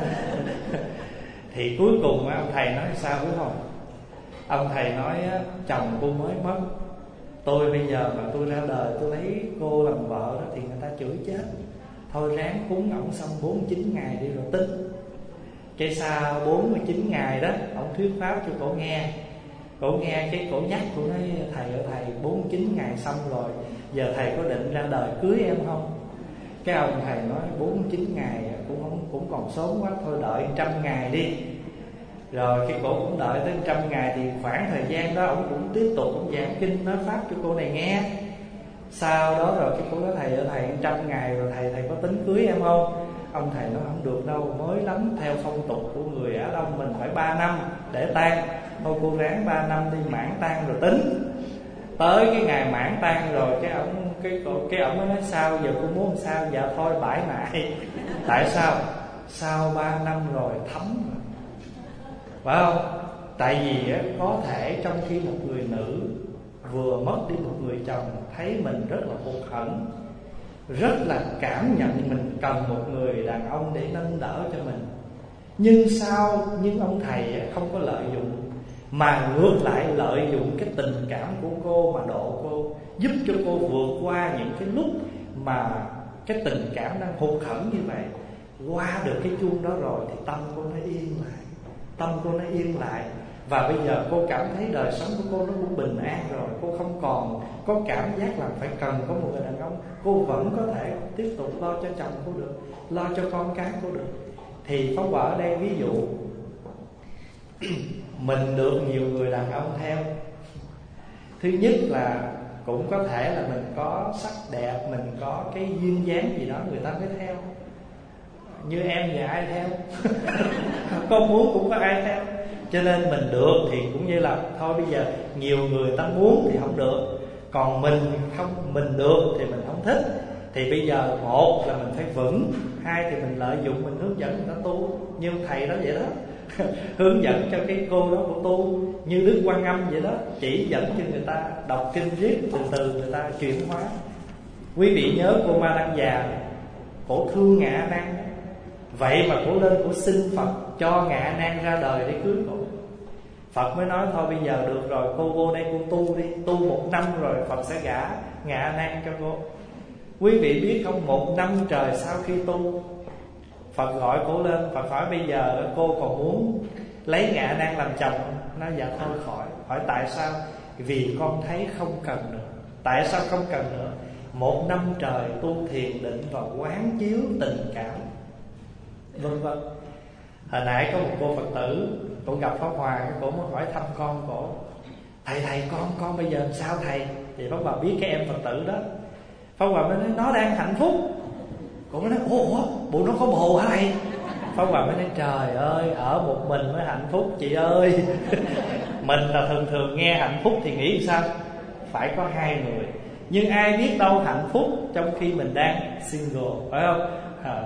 Thì cuối cùng ông thầy nói sao biết không? Ông thầy nói chồng cô mới mất, tôi bây giờ mà tôi ra đời tôi lấy cô làm vợ đó thì người ta chửi chết. Thôi ráng cúng ổng xong bốn mươi chín ngày đi rồi tính. Cái sau bốn mươi chín ngày đó, ông thuyết pháp cho cổ nghe. Cổ nghe cái cổ nhắc, cổ nói thầy ơi thầy, bốn mươi chín ngày xong rồi, giờ thầy có định ra đời cưới em không? Cái ông thầy nói bốn mươi chín ngày cũng không, cũng còn sớm quá, thôi đợi một trăm ngày đi. Rồi cái cổ cũng đợi tới một trăm ngày, thì khoảng thời gian đó ông cũng tiếp tục ông giảng kinh nói pháp cho cô này nghe. Sau đó rồi cái cô nói thầy ơi thầy, một trăm ngày rồi thầy thầy có tính cưới em không? Ông thầy nói không được đâu, mới lắm, theo phong tục của người Á Đông mình phải ba năm để tang. Thôi cô ráng ba năm đi, mãn tang rồi tính. Tới cái ngày mãn tang rồi cái ông cái cái ông mới nói sao giờ cô muốn sao? Dạ thôi bãi nại. Tại sao? Sau ba năm rồi thấm rồi, phải không? Tại vì có thể trong khi một người nữ vừa mất đi một người chồng, thấy mình rất là hụt hẫng, rất là cảm nhận mình cần một người đàn ông để nâng đỡ cho mình. Nhưng sao nhưng ông thầy không có lợi dụng, mà ngược lại lợi dụng cái tình cảm của cô mà độ cô, giúp cho cô vượt qua những cái lúc mà cái tình cảm đang hụt hẫng như vậy. Qua được cái chuông đó rồi thì tâm cô nó yên lại, tâm cô nó yên lại. Và bây giờ cô cảm thấy đời sống của cô nó cũng bình an rồi. Cô không còn có cảm giác là phải cần có một người đàn ông. Cô vẫn có thể tiếp tục lo cho chồng cô được, lo cho con cái cô được. Thì Pháp Hòa ở đây ví dụ mình được nhiều người đàn ông theo. Thứ nhất là cũng có thể là mình có sắc đẹp, mình có cái duyên dáng gì đó người ta mới theo. như em thì ai theo? Con muốn cũng có ai theo. Cho nên mình được thì cũng như là thôi bây giờ nhiều người ta muốn thì không được, còn mình không, mình được thì mình không thích. Thì bây giờ một là mình phải vững, hai thì mình lợi dụng mình hướng dẫn người ta tu, như thầy đó vậy đó. Hướng dẫn cho cái cô đó của tu, như Đức Quan Âm vậy đó, chỉ dẫn cho người ta đọc kinh riết, từ từ người ta chuyển hóa. Quý vị nhớ cô Ma Đăng Già, cổ thương Ngạ A Nan, vậy mà cổ lên cổ xin Phật cho Ngạ A Nan ra đời để cưới cổ. Phật mới nói thôi bây giờ được rồi, cô vô đây cô tu đi, tu một năm rồi Phật sẽ gả Ngạ A Nan cho cô. Quý vị biết không, một năm trời sau khi tu, Phật gọi cổ lên, Phật hỏi bây giờ cô còn muốn lấy Ngạ A Nan làm chồng không? Nói dạ thôi khỏi. Hỏi tại sao? Vì con thấy không cần nữa. Tại sao không cần nữa? Một năm trời tu thiền định và quán chiếu tình cảm, vân vân. Hồi nãy có một cô Phật tử, cô gặp Pháp Hòa, cô mới hỏi thăm con cổ: Thầy thầy con con bây giờ làm sao thầy? Thì Pháp Hòa biết cái em Phật tử đó. Pháp Hòa mới nói nó đang hạnh phúc. Cô mới nói ủa bộ nó có bồ hả thầy? Pháp Hòa mới nói trời ơi, ở một mình mới hạnh phúc chị ơi. Mình là thường thường nghe hạnh phúc thì nghĩ sao? Phải có hai người. Nhưng ai biết đâu hạnh phúc trong khi mình đang single, phải không? À.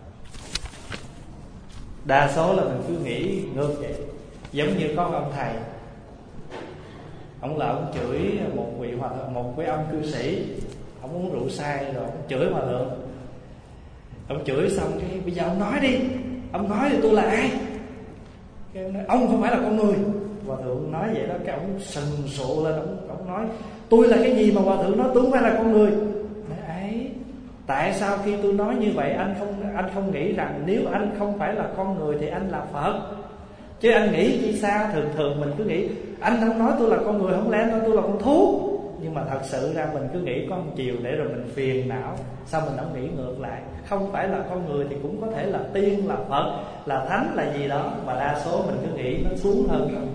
Đa số là mình cứ nghĩ ngược vậy. Giống như có ông thầy, ông là ông chửi một vị hòa thượng, một vị ông cư sĩ, ông uống rượu say rồi ông chửi hòa thượng. Ông chửi xong cái bây giờ ông nói đi, ông nói thì tôi là ai? Cái ông nói ông không phải là con người. Hòa thượng nói vậy đó, cái ông sừng sụ lên, ông, ông nói tôi là cái gì mà hòa thượng nói tôi không phải là con người? Nói ấy, tại sao khi tôi nói như vậy anh không anh không nghĩ rằng nếu anh không phải là con người thì anh là Phật? Chứ anh nghĩ chi sao? Thường thường mình cứ nghĩ anh không nói tôi là con người, không lẽ nói tôi là con thú. Nhưng mà thật sự ra mình cứ nghĩ có một chiều để rồi mình phiền não. Sao mình không nghĩ ngược lại? Không phải là con người thì cũng có thể là tiên, là Phật, là thánh, là gì đó. Mà đa số mình cứ nghĩ nó xuống hơn không.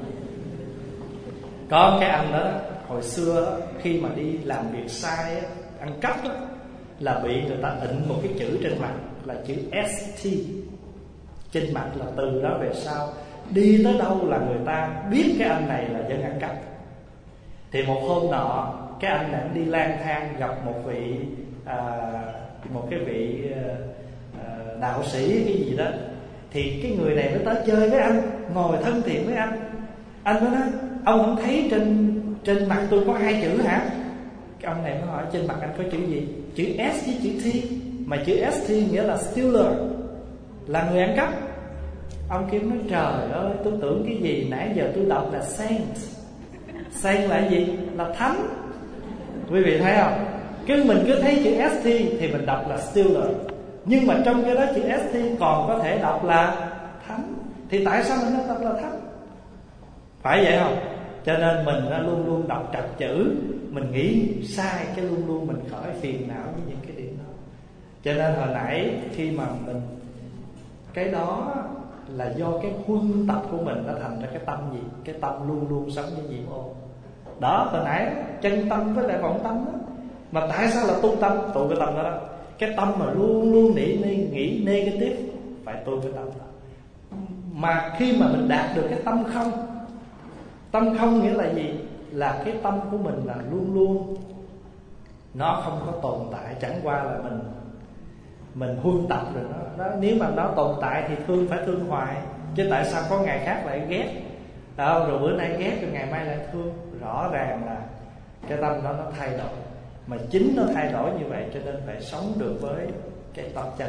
Có cái anh đó, hồi xưa đó, khi mà đi làm việc sai, ăn cắp đó, là bị người ta ịnh một cái chữ trên mặt là chữ ét tê trên mặt, là từ đó về sau đi tới đâu là người ta biết cái anh này là dân ăn cắp. Thì một hôm nọ, cái anh này đi lang thang gặp một vị à, một cái vị à, đạo sĩ cái gì đó. Thì cái người này mới tới chơi với anh, ngồi thân thiện với anh. Anh mới nói ông không thấy trên trên mặt tôi có hai chữ hả? Cái ông này mới hỏi trên mặt anh có chữ gì? Chữ S với chữ T. Mà chữ ét tê nghĩa là stealer, là người ăn cắp. Ông kia nói trời ơi, tôi tưởng cái gì, nãy giờ tôi đọc là saint. Saint là gì? Là thánh. Quý vị thấy không? Cứ mình cứ thấy chữ ét tê thì mình đọc là stealer, nhưng mà trong cái đó chữ ét tê còn có thể đọc là thánh. Thì tại sao mình không đọc là thánh? Phải vậy không? Cho nên mình luôn luôn đọc trật chữ, mình nghĩ sai cái luôn luôn mình khỏi phiền não với những cái điểm đó. Cho nên hồi nãy khi mà mình, cái đó là do cái huân tập của mình nó thành ra cái tâm gì? Cái tâm luôn luôn sống với nhiễm ô. Đó, hồi nãy chân tâm với lại vọng tâm đó. Mà tại sao là tu tâm? Tu cái tâm đó đó. Cái tâm mà luôn luôn nghĩ, nghĩ negative, phải tu cái tâm đó. Mà khi mà mình đạt được cái tâm không, tâm không nghĩa là gì? Là cái tâm của mình là luôn luôn nó không có tồn tại, chẳng qua là mình mình huân tập rồi đó. đó. Nếu mà nó tồn tại thì thương phải thương hoài, chứ tại sao có ngày khác lại ghét đó, rồi bữa nay ghét rồi ngày mai lại thương? Rõ ràng là cái tâm đó nó thay đổi. Mà chính nó thay đổi như vậy cho nên phải sống được với cái tâm chân.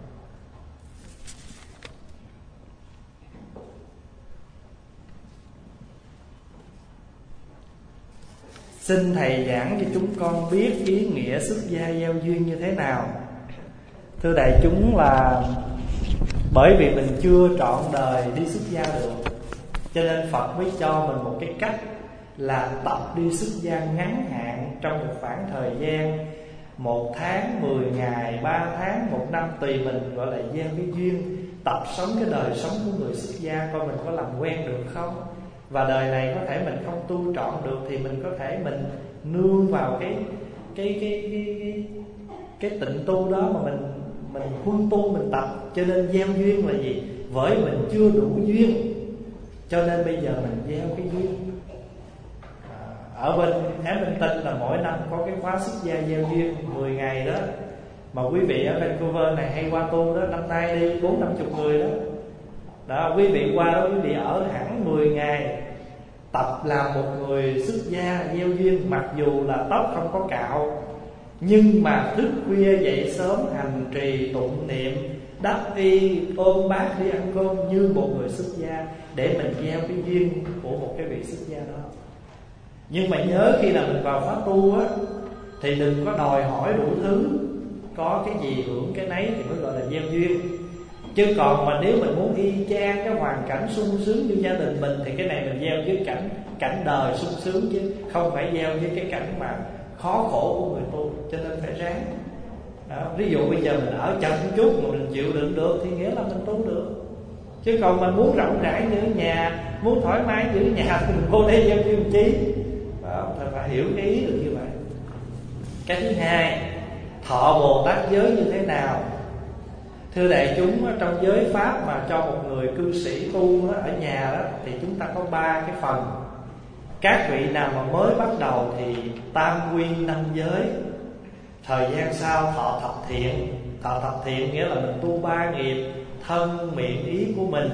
Xin thầy giảng cho chúng con biết ý nghĩa xuất gia gieo duyên như thế nào. Thưa đại chúng, là bởi vì mình chưa trọn đời đi xuất gia được, cho nên Phật mới cho mình một cái cách là tập đi xuất gia ngắn hạn trong một khoảng thời gian một tháng, mười ngày, ba tháng, một năm, tùy mình, gọi là gieo cái duyên. Tập sống cái đời sống của người xuất gia, coi mình có làm quen được không. Và đời này có thể mình không tu trọn được thì mình có thể mình nương vào cái cái cái cái cái, cái tịnh tu đó mà mình mình huân tu, mình tập, cho nên gieo duyên là gì? Với mình chưa đủ duyên, cho nên bây giờ mình gieo cái duyên. à, Ở bên Ám Minh Tinh là mỗi năm có cái khóa xuất gia gieo duyên mười ngày đó. Mà quý vị ở Vancouver này hay qua tu đó, năm nay đi bốn năm chục người đó. Đó, quý vị qua đó quý vị ở hẳn mười ngày, tập làm một người xuất gia gieo duyên. Mặc dù là tóc không có cạo, nhưng mà thức khuya dậy sớm hành trì tụng niệm, đắp y ôm bát đi ăn cơm như một người xuất gia, để mình gieo cái duyên của một cái vị xuất gia đó. Nhưng mà nhớ khi nào mình vào khóa tu á, thì đừng có đòi hỏi đủ thứ, có cái gì hưởng cái nấy thì mới gọi là gieo duyên. Chứ còn mà nếu mình muốn y chang cái hoàn cảnh sung sướng như gia đình mình, thì cái này mình gieo với cảnh cảnh đời sung sướng, chứ không phải gieo với cái cảnh mà khó khổ của người tu. Cho nên phải ráng đó. Ví dụ bây giờ mình ở chậm một chút mà mình chịu đựng được thì nghĩa là mình tu được. Chứ còn mình muốn rộng rãi như ở nhà, muốn thoải mái như ở nhà thì mình vô đây gieo duyên chi đó. Phải, phải hiểu cái ý được như vậy. Cái thứ hai, thọ Bồ Tát giới như thế nào? Thưa đại chúng, trong giới Pháp mà cho một người cư sĩ tu ở nhà đó, thì chúng ta có ba cái phần. Các vị nào mà mới bắt đầu thì tam quy năm giới, thời gian sau thọ thập thiện. Thọ thập thiện nghĩa là mình tu ba nghiệp thân miệng ý của mình.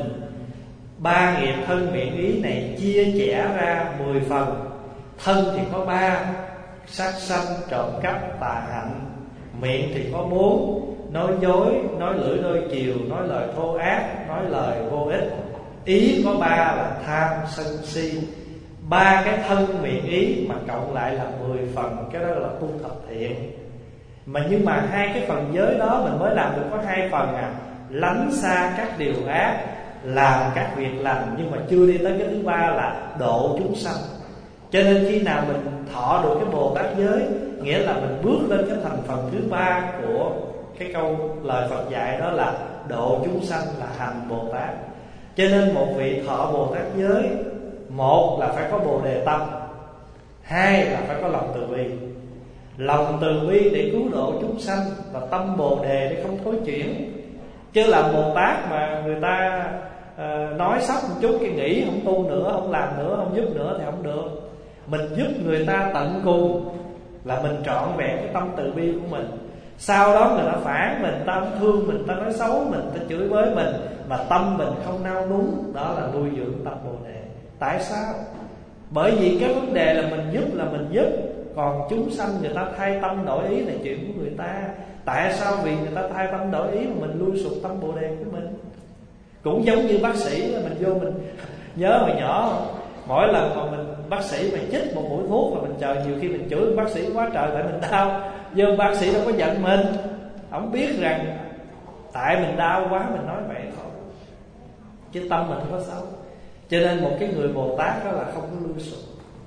Ba nghiệp thân miệng ý này chia chẻ ra mười phần. Thân thì có ba: sát sanh, trộm cắp, tà hạnh. Miệng thì có bốn: nói dối, nói lưỡi đôi chiều, nói lời thô ác, nói lời vô ích. Ý có ba là tham, sân, si. Ba cái thân miệng ý mà cộng lại là mười phần. Cái đó là tu thập thiện. Mà nhưng mà hai cái phần giới đó mình mới làm được có hai phần à. Lánh xa các điều ác, làm các việc lành. Nhưng mà chưa đi tới cái thứ ba là độ chúng sanh. Cho nên khi nào mình thọ được cái Bồ Tát giới, nghĩa là mình bước lên cái thành phần thứ ba của cái câu lời Phật dạy, đó là độ chúng sanh, là hành Bồ Tát. Cho nên một vị thọ Bồ Tát giới, một là phải có Bồ Đề tâm, hai là phải có lòng từ bi. Lòng từ bi để cứu độ chúng sanh, và tâm Bồ Đề để không thối chuyển. Chứ làm Bồ Tát mà người ta uh, nói sắp một chút cái nghĩ không tu nữa, không làm nữa, không giúp nữa thì không được. Mình giúp người ta tận cùng là mình trọn vẹn cái tâm từ bi của mình. Sau đó người ta phản mình, ta không thương mình, ta nói xấu mình, ta chửi bới mình, mà tâm mình không nao núng, đó là nuôi dưỡng tâm Bồ Đề. Tại sao? Bởi vì cái vấn đề là mình giúp là mình giúp, còn chúng sanh người ta thay tâm đổi ý là chuyện của người ta. Tại sao? Vì người ta thay tâm đổi ý mà mình lui sụp tâm Bồ Đề của mình. Cũng giống như bác sĩ là mình vô mình nhớ hồi nhỏ, mỗi lần mà mình bác sĩ mà chích một mũi thuốc là mình chờ, nhiều khi mình chửi bác sĩ quá trời tại mình đau. Nhưng bác sĩ đâu có giận mình, ổng biết rằng tại mình đau quá mình nói vậy thôi, chứ tâm mình không có xấu. Cho nên một cái người Bồ Tát đó là không có lui sụp.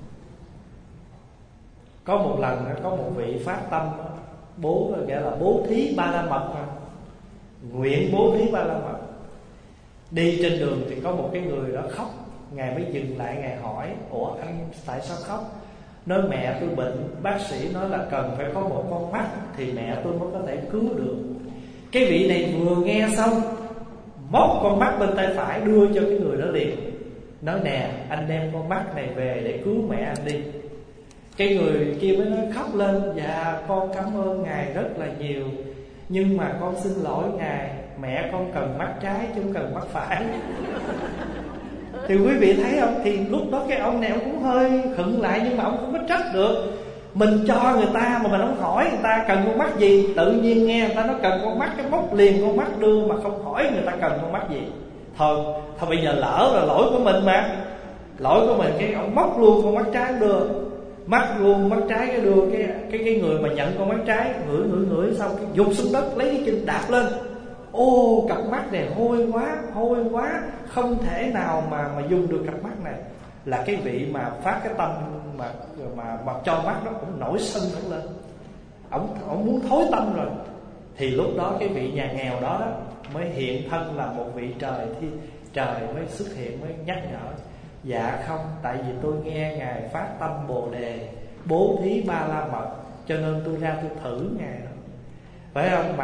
Có một lần có một vị phát tâm đó, bố gọi là bố thí ba la mật mà, nguyện bố thí ba la mật. Đi trên đường thì có một cái người đó khóc. Ngài mới dừng lại, Ngài hỏi: ủa anh tại sao khóc? Nói mẹ tôi bệnh, bác sĩ nói là cần phải có một con mắt thì mẹ tôi mới có thể cứu được. Cái vị này vừa nghe xong, móc con mắt bên tay phải đưa cho cái người đó liền, nói: nè anh đem con mắt này về để cứu mẹ anh đi. Cái người kia mới nói khóc lên: dạ con cảm ơn Ngài rất là nhiều, nhưng mà con xin lỗi Ngài, mẹ con cần mắt trái chứ không cần mắt phải. Thì quý vị thấy không? Thì lúc đó cái ông này ông cũng hơi khựng lại, nhưng mà ông không có trách được. Mình cho người ta mà mình không hỏi người ta cần con mắt gì, tự nhiên nghe người ta nói cần con mắt, cái móc liền con mắt đưa, mà không hỏi người ta cần con mắt gì. Thôi, thôi bây giờ lỡ là lỗi của mình mà. Lỗi của mình, cái ông móc luôn con mắt trái đưa. Mắt luôn mắt trái cái đưa cái cái cái người mà nhận con mắt trái ngửi ngửi ngửi xong cái dục xuống đất, lấy cái chân đạp lên. Ô cặp mắt này hôi quá, hôi quá, không thể nào mà mà dùng được cặp mắt này. Là cái vị mà phát cái tâm mà mà mà cho mắt đó cũng nổi sân hẳn lên. Ông ông muốn thối tâm rồi. Thì lúc đó cái vị nhà nghèo đó, đó mới hiện thân là một vị trời, thì trời mới xuất hiện, mới nhắc nhở: dạ không, tại vì tôi nghe Ngài phát tâm Bồ Đề bố thí ba la mật, cho nên tôi ra tôi thử Ngài đó. Phải không? Mà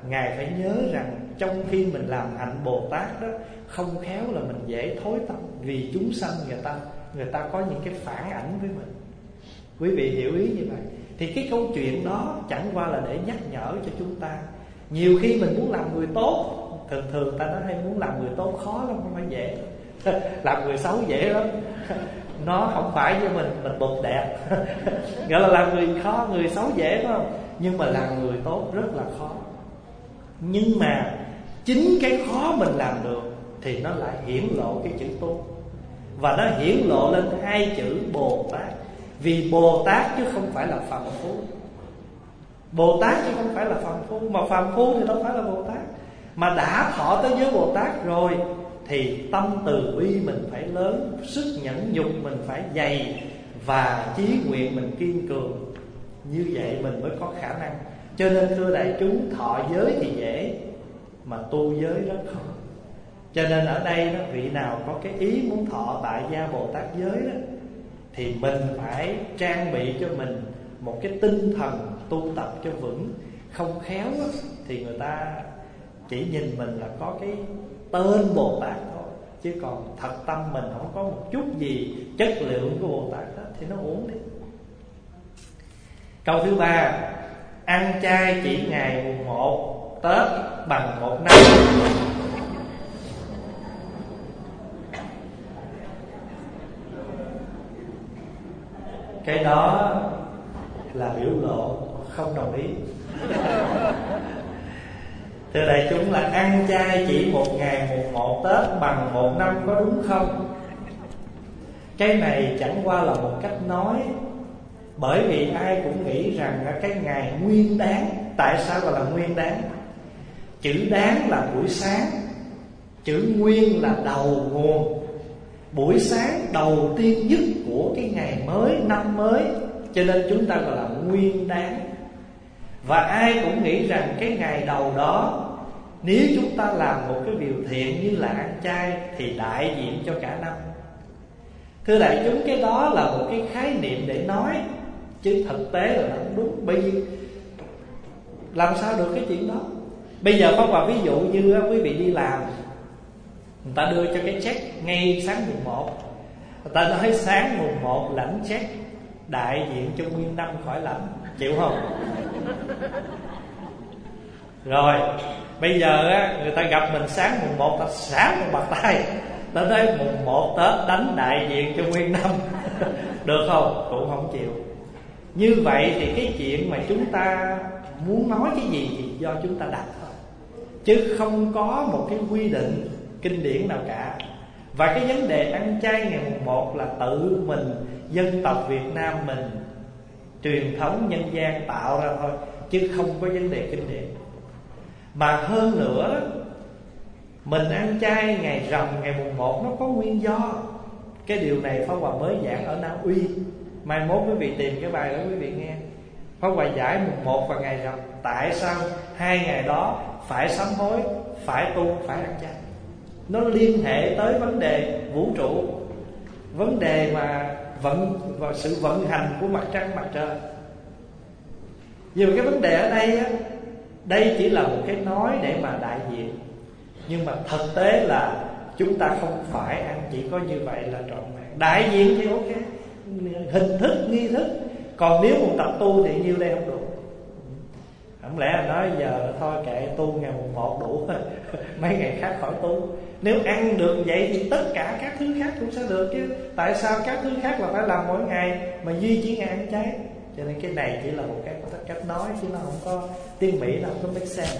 Ngài phải nhớ rằng trong khi mình làm hạnh Bồ Tát đó, không khéo là mình dễ thối tâm. Vì chúng sanh người ta Người ta có những cái phản ảnh với mình. Quý vị hiểu ý như vậy. Thì cái câu chuyện đó chẳng qua là để nhắc nhở cho chúng ta. Nhiều khi mình muốn làm người tốt, thường thường ta nói hay muốn làm người tốt khó lắm, không phải dễ. Làm người xấu dễ lắm. Nó không phải với mình, mình bụt đẹp. Gọi là làm người khó, người xấu dễ phải không? Nhưng mà làm người tốt rất là khó. Nhưng mà chính cái khó mình làm được thì nó lại hiển lộ cái chữ tu. Và nó hiển lộ lên hai chữ Bồ Tát. Vì Bồ Tát chứ không phải là phàm phu. Bồ Tát chứ không phải là phàm phu. Mà phàm phu thì đâu phải là Bồ Tát. Mà đã thọ tới giới Bồ Tát rồi thì tâm từ bi mình phải lớn, sức nhẫn nhục mình phải dày, và chí nguyện mình kiên cường. Như vậy mình mới có khả năng. Cho nên thưa đại chúng, thọ giới thì dễ, mà tu giới rất khó. Cho nên ở đây đó, vị nào có cái ý muốn thọ tại gia Bồ Tát giới đó, thì mình phải trang bị cho mình một cái tinh thần tu tập cho vững. Không khéo đó, thì người ta chỉ nhìn mình là có cái tên Bồ Tát thôi, chứ còn thật tâm mình không có một chút gì chất lượng của Bồ Tát đó, thì nó uổng đi. Câu thứ ba: ăn chay chỉ ngày mùng một Tết bằng một năm. Cái đó là biểu lộ không đồng ý. Thưa đại chúng, là ăn chay chỉ một ngày mùng một Tết bằng một năm có đúng không? Cái này chẳng qua là một cách nói. Bởi vì ai cũng nghĩ rằng là cái ngày nguyên đáng. Tại sao gọi là nguyên đáng? Chữ đáng là buổi sáng, chữ nguyên là đầu nguồn. Buổi sáng đầu tiên nhất của cái ngày mới, năm mới, cho nên chúng ta gọi là nguyên đáng. Và ai cũng nghĩ rằng cái ngày đầu đó, nếu chúng ta làm một cái điều thiện như là ăn chay thì đại diện cho cả năm. Thưa đại chúng, cái đó là một cái khái niệm để nói, chứ thực tế là nó không đúng. Bởi vì làm sao được cái chuyện đó? Bây giờ có vào ví dụ như quý vị đi làm, người ta đưa cho cái check ngay sáng mùng một. Người ta nói sáng mùng một lãnh check, đại diện cho nguyên năm khỏi lãnh. Chịu không? Rồi bây giờ á, người ta gặp mình sáng mùng một, ta sáng một bạc tay, ta nói mùng một Tết đánh đại diện cho nguyên năm. Được không? Cũng không chịu. Như vậy thì cái chuyện mà chúng ta muốn nói cái gì thì do chúng ta đặt thôi, chứ không có một cái quy định kinh điển nào cả. Và cái vấn đề ăn chay ngày mùng một là tự mình, dân tộc Việt Nam mình, truyền thống nhân gian tạo ra thôi, chứ không có vấn đề kinh điển. Mà hơn nữa, mình ăn chay ngày rằm ngày mùng một nó có nguyên do. Cái điều này Pháp Hòa mới giảng ở Na Uy. Mai mốt quý vị tìm cái bài đó quý vị nghe. Pháp Hòa giải mùng một và ngày rằm, tại sao hai ngày đó phải sám hối, phải tu, phải ăn chay. Nó liên hệ tới vấn đề vũ trụ, vấn đề mà vận và sự vận hành của mặt trăng mặt trời. Vì cái vấn đề ở đây á, đây chỉ là một cái nói để mà đại diện, nhưng mà thực tế là chúng ta không phải ăn chỉ có như vậy là trọn vẹn. Đại diện thì ok, hình thức, nghi thức. Còn nếu một tập tu thì nhiêu đây không đủ. Không lẽ nói giờ thôi kệ tu ngày mùng một đủ mấy ngày khác khỏi tu. Nếu ăn được vậy thì tất cả các thứ khác cũng sẽ được chứ. Tại sao các thứ khác là phải làm mỗi ngày mà duy chỉ ngày ăn chay? Cho nên cái này chỉ là một cái cách nói, chứ nó không có tiếng Mỹ, nó không có make sense.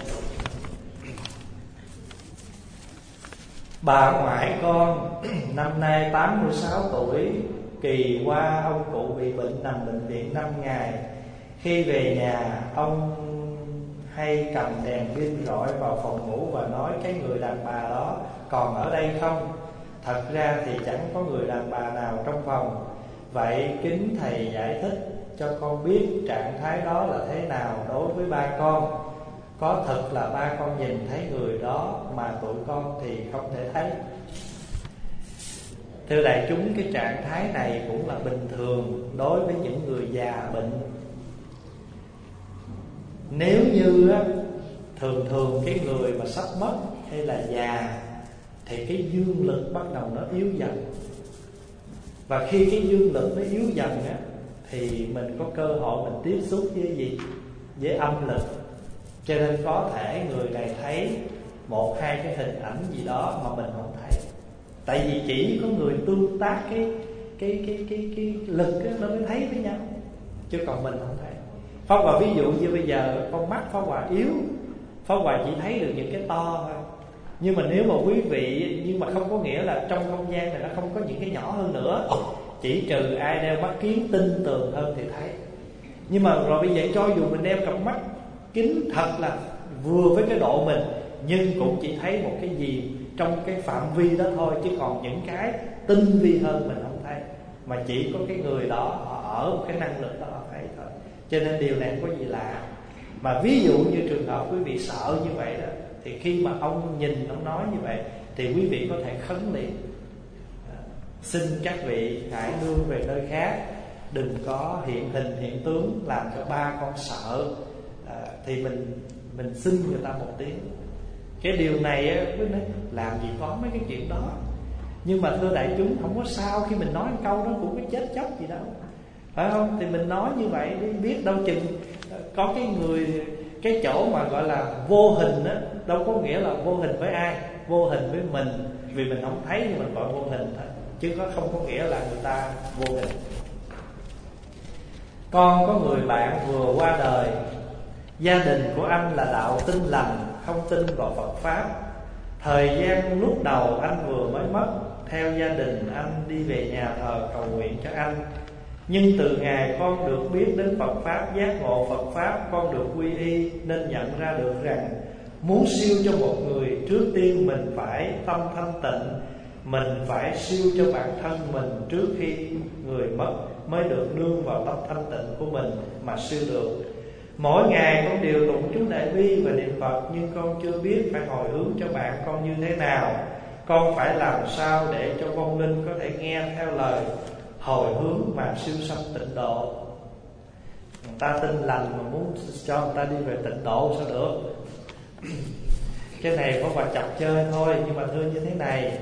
Bà ngoại con năm nay tám mươi sáu tuổi. Kỳ qua ông cụ bị bệnh nằm bệnh viện năm ngày. Khi về nhà, ông hay cầm đèn pin rọi vào phòng ngủ và nói cái người đàn bà đó còn ở đây không? Thật ra thì chẳng có người đàn bà nào trong phòng. Vậy kính thầy giải thích cho con biết trạng thái đó là thế nào đối với ba con. Có thật là ba con nhìn thấy người đó mà tụi con thì không thể thấy. Thưa đại chúng, cái trạng thái này cũng là bình thường đối với những người già bệnh. Nếu như á, thường thường cái người mà sắp mất hay là già thì cái dương lực bắt đầu nó yếu dần. Và khi cái dương lực nó yếu dần á, thì mình có cơ hội mình tiếp xúc với gì? Với âm lực. Cho nên có thể người này thấy một hai cái hình ảnh gì đó mà mình không thấy. Tại vì chỉ có người tương tác cái cái cái cái cái lực á, nó mới thấy với nhau, chứ còn mình không thấy. Pháp Hòa ví dụ như bây giờ con mắt Pháp Hòa yếu, Pháp Hòa chỉ thấy được những cái to thôi. Nhưng mà nếu mà quý vị, nhưng mà không có nghĩa là trong không gian này nó không có những cái nhỏ hơn nữa. Chỉ trừ ai đeo mắt kiến tinh tường hơn thì thấy. Nhưng mà rồi bây giờ cho dù mình đeo cặp mắt kính thật là vừa với cái độ mình, nhưng cũng chỉ thấy một cái gì trong cái phạm vi đó thôi. Chứ còn những cái tinh vi hơn mình không thấy. Mà chỉ có cái người đó họ ở một cái năng lực đó họ thấy thôi. Cho nên điều này không có gì lạ. Mà ví dụ như trường hợp quý vị sợ như vậy đó, thì khi mà ông nhìn, ông nói như vậy, thì quý vị có thể khấn liền: xin các vị hãy đưa về nơi khác, đừng có hiện hình hiện tướng làm cho ba con sợ. à, Thì mình mình xin người ta một tiếng. Cái điều này á, làm gì có mấy cái chuyện đó. Nhưng mà thưa đại chúng, không có sao. Khi mình nói một câu đó cũng có chết chóc gì đâu, phải không? Thì mình nói như vậy đi, biết đâu chừng có cái người, cái chỗ mà gọi là vô hình á, đâu có nghĩa là vô hình với ai, vô hình với mình. Vì mình không thấy nhưng mình gọi vô hình thôi, chứ có không có nghĩa là người ta vô hình. Con có người bạn vừa qua đời. Gia đình của anh là đạo Tin Lành, không tin vào Phật Pháp. Thời gian lúc đầu anh vừa mới mất, theo gia đình anh đi về nhà thờ cầu nguyện cho anh. Nhưng từ ngày con được biết đến Phật Pháp, giác ngộ Phật Pháp, con được quy y, nên nhận ra được rằng muốn siêu cho một người, trước tiên mình phải tâm thanh tịnh. Mình phải siêu cho bản thân mình trước khi người mất, mới được nương vào tâm thanh tịnh của mình mà siêu được. Mỗi ngày con đều tụng chú Đại Bi và niệm Phật, nhưng con chưa biết phải hồi hướng cho bạn con như thế nào. Con phải làm sao để cho vong linh có thể nghe theo lời hồi hướng mà siêu sanh tịnh độ. Người ta Tin Lành mà muốn cho người ta đi về tịnh độ sao được? Cái này có và chọc chơi thôi. Nhưng mà thưa như thế này,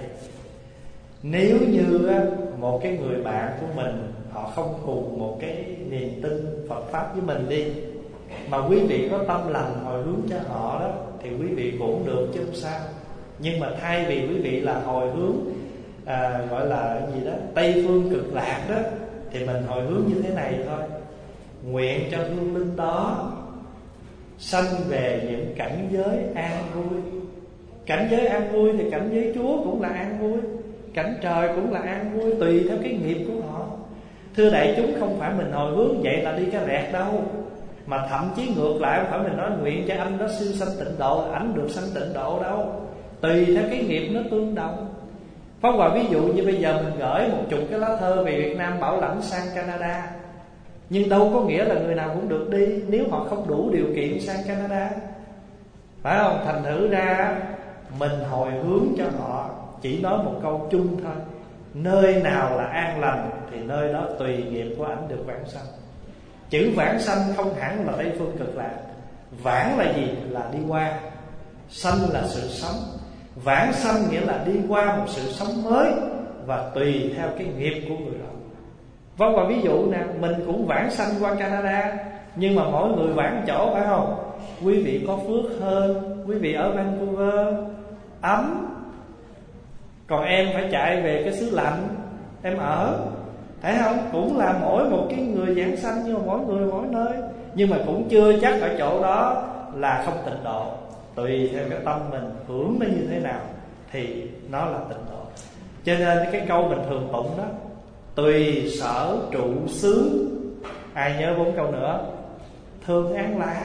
nếu như á, một cái người bạn của mình họ không cùng một cái niềm tin Phật Pháp với mình đi, mà quý vị có tâm lành hồi hướng cho họ đó, thì quý vị cũng được chứ không sao. Nhưng mà thay vì quý vị là hồi hướng à, gọi là gì đó Tây Phương Cực Lạc đó, thì mình hồi hướng như thế này thôi: nguyện cho hương linh đó sanh về những cảnh giới an vui. Cảnh giới an vui thì cảnh giới Chúa cũng là an vui, cảnh trời cũng là an vui, tùy theo cái nghiệp của họ. Thưa đại chúng, không phải mình hồi hướng vậy là đi cái rẹt đâu. Mà thậm chí ngược lại, không phải mình nói nguyện cho anh đó siêu sanh tịnh độ, ảnh được sanh tịnh độ đâu. Tùy theo cái nghiệp nó tương đồng. Pháp Hòa ví dụ như bây giờ mình gửi một chục cái lá thơ về Việt Nam bảo lãnh sang Canada, nhưng đâu có nghĩa là người nào cũng được đi nếu họ không đủ điều kiện sang Canada, phải không? Thành thử ra mình hồi hướng cho họ, chỉ nói một câu chung thôi: nơi nào là an lành thì nơi đó tùy nghiệp của ảnh được vãng sanh. Chữ vãng sanh không hẳn là Tây Phương Cực Lạc. Vãng là gì? Là đi qua. Sanh là sự sống. Vãng sanh nghĩa là đi qua một sự sống mới, và tùy theo cái nghiệp của người đó. Vâng, và ví dụ nè, mình cũng vãng sanh qua Canada, nhưng mà mỗi người vãng chỗ, phải không? Quý vị có phước hơn, quý vị ở Vancouver ấm, còn em phải chạy về cái xứ lạnh em ở, thấy không? Cũng là mỗi một cái người giảng sanh, nhưng mà mỗi người mỗi nơi. Nhưng mà cũng chưa chắc ở chỗ đó là không tịnh độ. Tùy theo cái tâm mình hưởng nó như thế nào thì nó là tịnh độ. Cho nên cái câu mình thường tụng đó: tùy sở trụ xứ. Ai nhớ bốn câu nữa? Thường an lạc.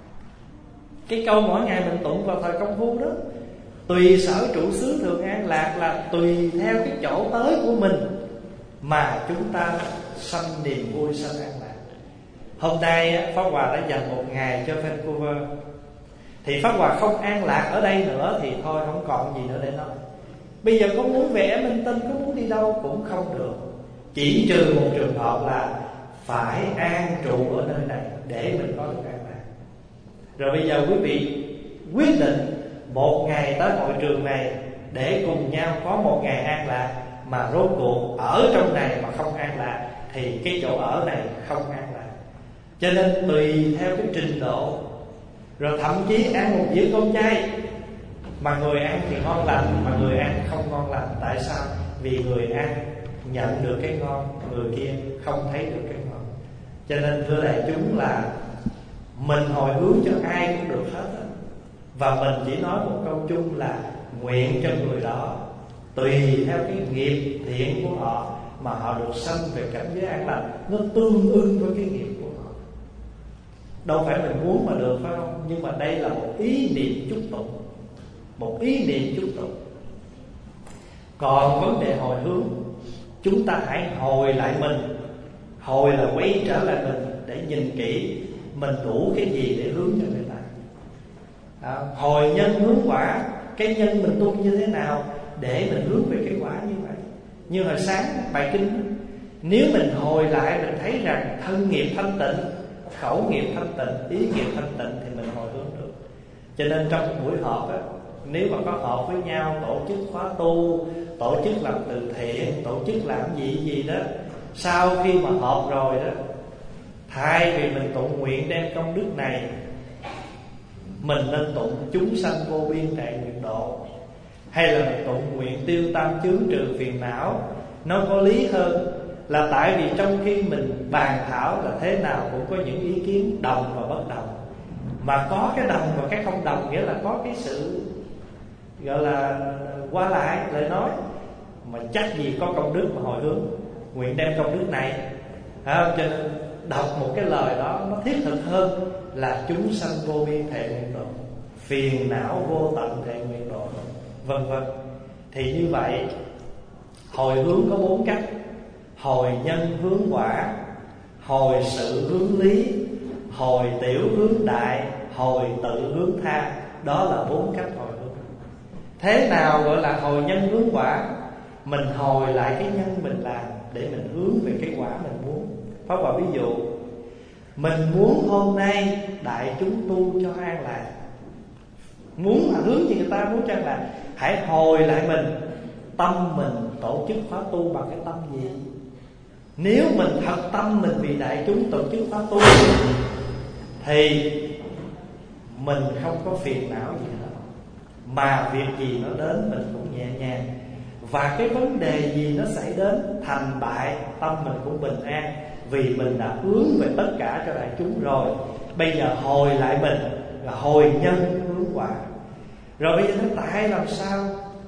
Cái câu mỗi ngày mình tụng vào thời công phu đó: tùy sở trụ xứ thường an lạc, là tùy theo cái chỗ tới của mình mà chúng ta sanh niềm vui, sanh an lạc. Hôm nay Pháp Hòa đã dành một ngày cho Vancouver, thì Pháp Hòa không an lạc ở đây nữa thì thôi không còn gì nữa để nói. Bây giờ có muốn về Edmonton, có muốn đi đâu cũng không được, chỉ trừ một trường hợp là phải an trụ ở nơi này để mình có được an lạc. Rồi bây giờ quý vị quyết định một ngày tới hội trường này để cùng nhau có một ngày an lạc, mà rốt cuộc ở trong này mà không an lạc thì cái chỗ ở này không an lạc. Cho nên tùy theo cái trình độ. Rồi thậm chí ăn một dĩa cơm chay, mà người ăn thì ngon lành, mà người ăn không ngon lành. Tại sao? Vì người ăn nhận được cái ngon, người kia không thấy được cái ngon. Cho nên thưa đại chúng là mình hồi hướng cho ai cũng được hết. Và mình chỉ nói một câu chung là nguyện cho người đó tùy theo cái nghiệp thiện của họ mà họ được sanh về cảnh giới an lành, nó tương ưng với cái nghiệp của họ. Đâu phải mình muốn mà được, phải không? Nhưng mà đây là một ý niệm chúc tụng, một ý niệm chúc tụng. Còn vấn đề hồi hướng, chúng ta hãy hồi lại mình. Hồi là quay trở lại mình để nhìn kỹ mình đủ cái gì để hướng cho người ta. À, hồi nhân hướng quả, cái nhân mình tu như thế nào để mình hướng về cái quả như vậy. Như hồi sáng bài kinh, nếu mình hồi lại mình thấy rằng thân nghiệp thanh tịnh, khẩu nghiệp thanh tịnh, ý nghiệp thanh tịnh thì mình hồi hướng được. Cho nên trong một buổi họp á, nếu mà có họp với nhau, tổ chức khóa tu, tổ chức làm từ thiện, tổ chức làm gì gì đó, sau khi mà họp rồi đó, thay vì mình tụng nguyện đem công đức này, mình nên tụng chúng sanh vô biên đại nguyện độ, hay là mình tụng nguyện tiêu tam chướng trừ phiền não. Nó có lý hơn là tại vì trong khi mình bàn thảo là thế nào cũng có những ý kiến đồng và bất đồng. Mà có cái đồng và cái không đồng, nghĩa là có cái sự gọi là qua lại lời nói. Mà chắc gì có công đức mà hồi hướng nguyện đem công đức này, à, cho nên đọc một cái lời đó nó thiết thực hơn là chúng sanh vô biên thệ nguyện độ, phiền não vô tận thệ nguyện độ, vân vân. Thì như vậy hồi hướng có bốn cách: hồi nhân hướng quả, hồi sự hướng lý, hồi tiểu hướng đại, hồi tự hướng tha. Đó là bốn cách hồi hướng. Thế nào gọi là hồi nhân hướng quả? Mình hồi lại cái nhân mình làm để mình hướng về cái quả mình muốn. Pháp Hòa ví dụ, mình muốn hôm nay đại chúng tu cho an lạc, muốn mà hướng gì người ta muốn cho an lạc, hãy hồi lại mình, tâm mình tổ chức khóa tu bằng cái tâm gì? Nếu mình thật tâm mình vì đại chúng tổ chức khóa tu thì mình không có phiền não gì hết, mà việc gì nó đến mình cũng nhẹ nhàng. Và cái vấn đề gì nó xảy đến, thành bại, tâm mình cũng bình an, vì mình đã hướng về tất cả cho đại chúng rồi. Bây giờ hồi lại mình là hồi nhân hướng quả. Rồi bây giờ nó tại làm sao?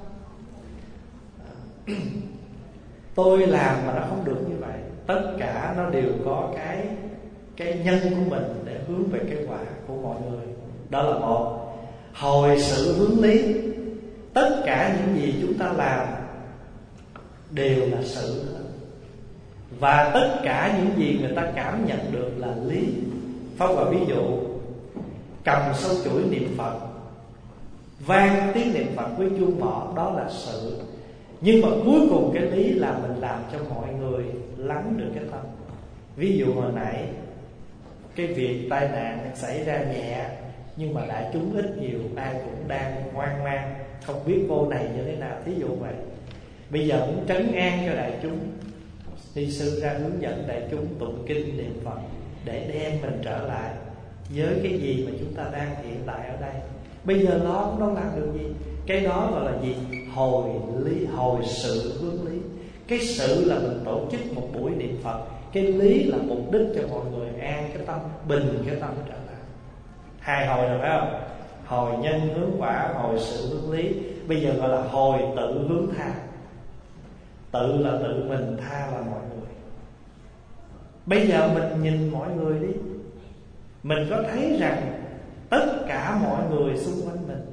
Tôi làm mà nó không được như vậy. Tất cả nó đều có cái cái nhân của mình để hướng về cái quả của mọi người. Đó là một. Hồi sự hướng lý. Tất cả những gì chúng ta làm đều là sự, và tất cả những gì người ta cảm nhận được là lý. Pháp Hòa ví dụ, cầm sâu chuỗi niệm Phật, vang tiếng niệm Phật với chuông mỏ, đó là sự. Nhưng mà cuối cùng cái lý là mình làm cho mọi người lắng được cái tâm. Ví dụ hồi nãy cái việc tai nạn xảy ra nhẹ, nhưng mà đại chúng ít nhiều ai cũng đang hoang mang, không biết cô này như thế nào, thí dụ vậy. Bây giờ muốn trấn an cho đại chúng, Ni sư ra hướng dẫn đại chúng tụng kinh niệm Phật để đem mình trở lại với cái gì mà chúng ta đang hiện tại ở đây. Bây giờ nó cũng đâu làm được gì. Cái đó gọi là gì? Hồi lý, hồi sự hướng lý. Cái sự là mình tổ chức một buổi niệm Phật, cái lý là mục đích cho mọi người an cái tâm, bình cái tâm trở lại. Hai hồi rồi phải không? Hồi nhân hướng quả, hồi sự hướng lý. Bây giờ gọi là hồi tự hướng tha. Tự là tự mình, tha là mọi người. Bây giờ mình nhìn mọi người đi, mình có thấy rằng tất cả mọi người xung quanh mình,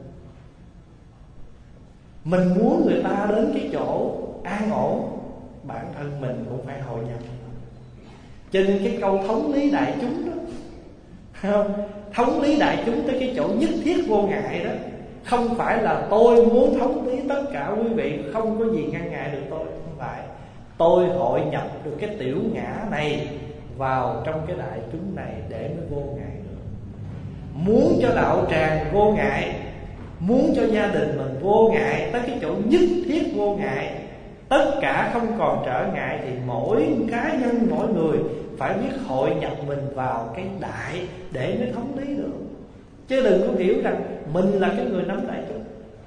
mình muốn người ta đến cái chỗ an ổn, bản thân mình cũng phải hội nhập. Cho nên cái câu thống lý đại chúng đó, không? Thống lý đại chúng tới cái chỗ nhất thiết vô ngại đó, không phải là tôi muốn thống lý tất cả quý vị, không có gì ngăn ngại được tôi. Không phải. Tôi hội nhập được cái tiểu ngã này vào trong cái đại chúng này để mới vô ngại được. muốn cho đạo tràng vô ngại, muốn cho gia đình mình vô ngại, tới cái chỗ nhất thiết vô ngại, tất cả không còn trở ngại, thì mỗi cá nhân, mỗi người phải biết hội nhập mình vào cái đại để mới thống lý được. Chứ đừng có hiểu rằng mình là cái người nắm đại chúng,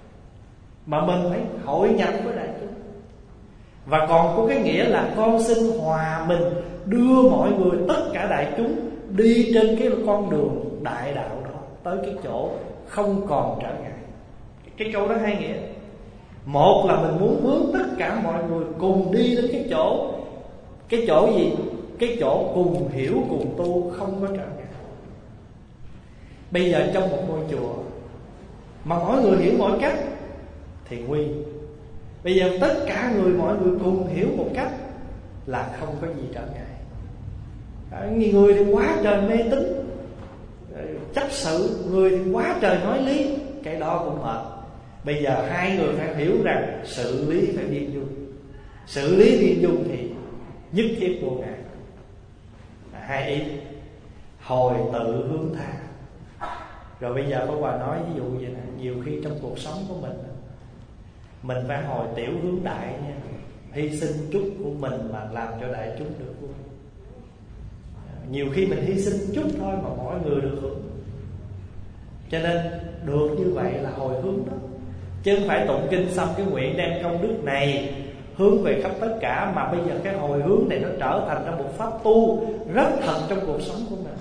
mà mình phải hội nhập với đại chúng. Và còn có cái nghĩa là con xin hòa mình, đưa mọi người, tất cả đại chúng đi trên cái con đường đại đạo đó, tới cái chỗ không còn trở ngại. Cái câu đó hai nghĩa. Một là mình muốn hướng tất cả mọi người cùng đi đến cái chỗ, cái chỗ gì? Cái chỗ cùng hiểu, cùng tu, không có trở ngại. Bây giờ trong một ngôi chùa mà mỗi người hiểu mỗi cách thì nguy. Bây giờ tất cả người, mọi người cùng hiểu một cách là không có gì trở ngại. Người thì quá trời mê tín, chấp sự, người thì quá trời nói lý, cái đó cũng mệt. Bây giờ hai người phải hiểu rằng sự lý phải biên dung. Sự lý biên dung thì nhất thiết vô ngại. Hai ý: hồi tự hướng tha. Rồi bây giờ Pháp Hòa nói ví dụ vậy nè, nhiều khi trong cuộc sống của mình mình phải hồi tiểu hướng đại nha. Hy sinh chút của mình mà làm cho đại chúng được vui. Nhiều khi mình hy sinh chút thôi mà mọi người được hưởng. Cho nên được như vậy là hồi hướng đó. Chứ không phải tụng kinh xong cái nguyện đem công đức này hướng về khắp tất cả. Mà bây giờ cái hồi hướng này nó trở thành ra một pháp tu rất thật trong cuộc sống của mình.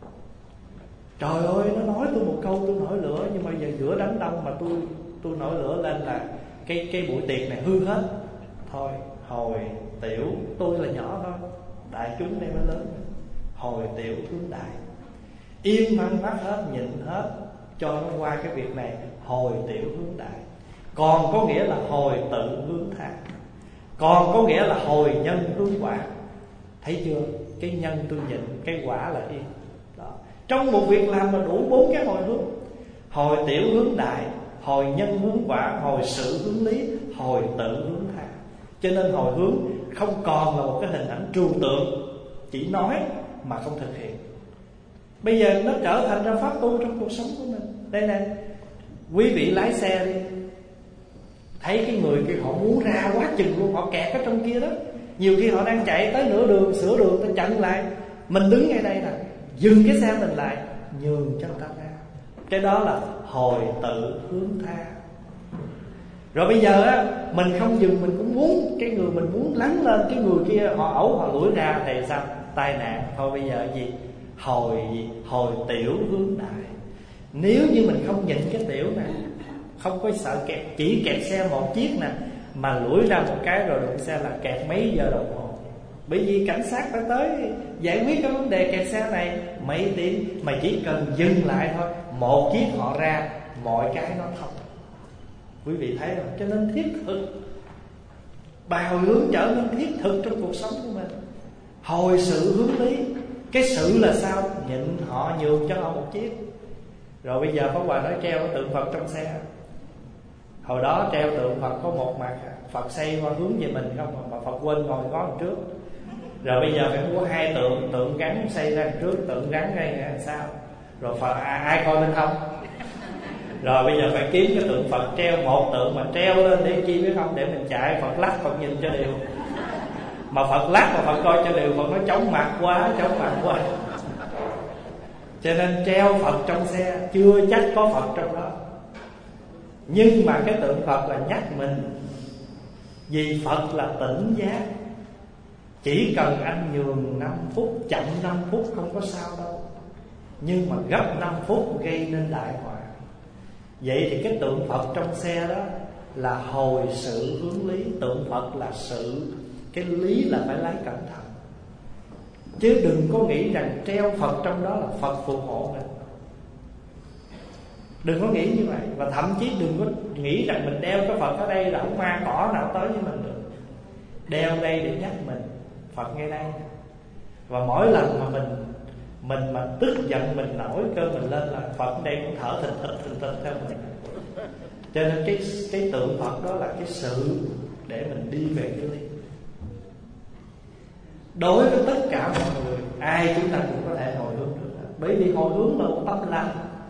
Trời ơi, nó nói tôi một câu tôi nổi lửa, nhưng mà giờ giữa đám đông mà tôi tôi nổi lửa lên là cái cái buổi tiệc này hư hết. Thôi hồi tiểu, tôi là nhỏ thôi, đại chúng đây mới lớn. Hồi tiểu hướng đại, im mắt mắt hết, nhịn hết, cho nó qua cái việc này. Hồi tiểu hướng đại. Còn có nghĩa là hồi tự hướng tha. Còn có nghĩa là hồi nhân hướng quả. Thấy chưa? Cái nhân tôi nhịn, cái quả là yên đó. Trong một việc làm mà đủ bốn cái hồi hướng: hồi tiểu hướng đại, hồi nhân hướng quả, hồi sự hướng lý, hồi tự hướng tha. Cho nên hồi hướng không còn là một cái hình ảnh trừu tượng, chỉ nói mà không thực hiện. Bây giờ nó trở thành ra pháp tu trong cuộc sống của mình. Đây nè, quý vị lái xe đi, thấy cái người kia họ muốn ra quá chừng luôn, họ kẹt ở trong kia đó. Nhiều khi họ đang chạy tới nửa đường, sửa đường, ta chặn lại. Mình đứng ngay đây nè, dừng cái xe mình lại, nhường cho người ta ra. Cái đó là hồi tự hướng tha. Rồi bây giờ á, mình không dừng, mình cũng muốn cái người mình muốn lắng lên, cái người kia họ ẩu họ lủi ra thì sao? Tai nạn. Thôi bây giờ gì? Hồi gì? Hồi tiểu hướng đại. Nếu như mình không nhịn cái tiểu này, không có sợ kẹt, chỉ kẹt xe một chiếc nè, mà lủi ra một cái rồi đụng xe là kẹt mấy giờ đồng hồ. Bởi vì cảnh sát đã tới giải quyết cái vấn đề kẹt xe này mấy tiếng, mà chỉ cần dừng lại thôi, một chiếc họ ra, mọi cái nó thông. Quý vị thấy không? Cho nên thiết thực, bài hồi hướng trở nên thiết thực trong cuộc sống của mình. Hồi sự hướng lý. Cái sự là sao? Nhịn họ, nhường cho họ một chiếc. Rồi bây giờ Pháp Hòa nói treo tượng Phật trong xe. Hồi đó treo tượng Phật có một mặt, Phật xây qua hướng về mình không, mà Phật quên ngồi ngó đằng trước. Rồi bây giờ phải mua hai tượng, tượng gắn xây ra đằng trước, tượng gắn ngay đằng sau. Rồi Phật à, ai coi lên không? Rồi bây giờ phải kiếm cái tượng Phật treo, một tượng mà treo lên để chi biết không? Để mình chạy, Phật lắc, Phật nhìn cho đều. Mà Phật lắc mà Phật coi cho đều, Phật nói chóng mặt quá, chóng mặt quá. Cho nên treo Phật trong xe chưa chắc có Phật trong đó. Nhưng mà cái tượng Phật là nhắc mình, vì Phật là tỉnh giác. Chỉ cần anh nhường năm phút, chậm năm phút không có sao đâu, nhưng mà gấp năm phút gây nên đại họa. Vậy thì cái tượng Phật trong xe đó là hồi sự hướng lý. Tượng Phật là sự, cái lý là phải lấy cẩn thận. Chứ đừng có nghĩ rằng treo Phật trong đó là Phật phù hộ mình. Đừng có nghĩ như vậy. Và thậm chí đừng có nghĩ rằng mình đeo cái Phật ở đây là không ma cỏ nào tới với mình được. Đeo đây để nhắc mình Phật ngay đây. Và mỗi lần mà mình Mình mà tức giận, mình nổi cơn mình lên là Phật ở đây cũng thở thình thịch thình thịch theo mình. Cho nên cái, cái tượng Phật đó là cái sự để mình đi về cái lý. Đối với tất cả mọi người, ai chúng ta cũng có thể hồi hướng được. Bởi vì hồi hướng là một tâm lành.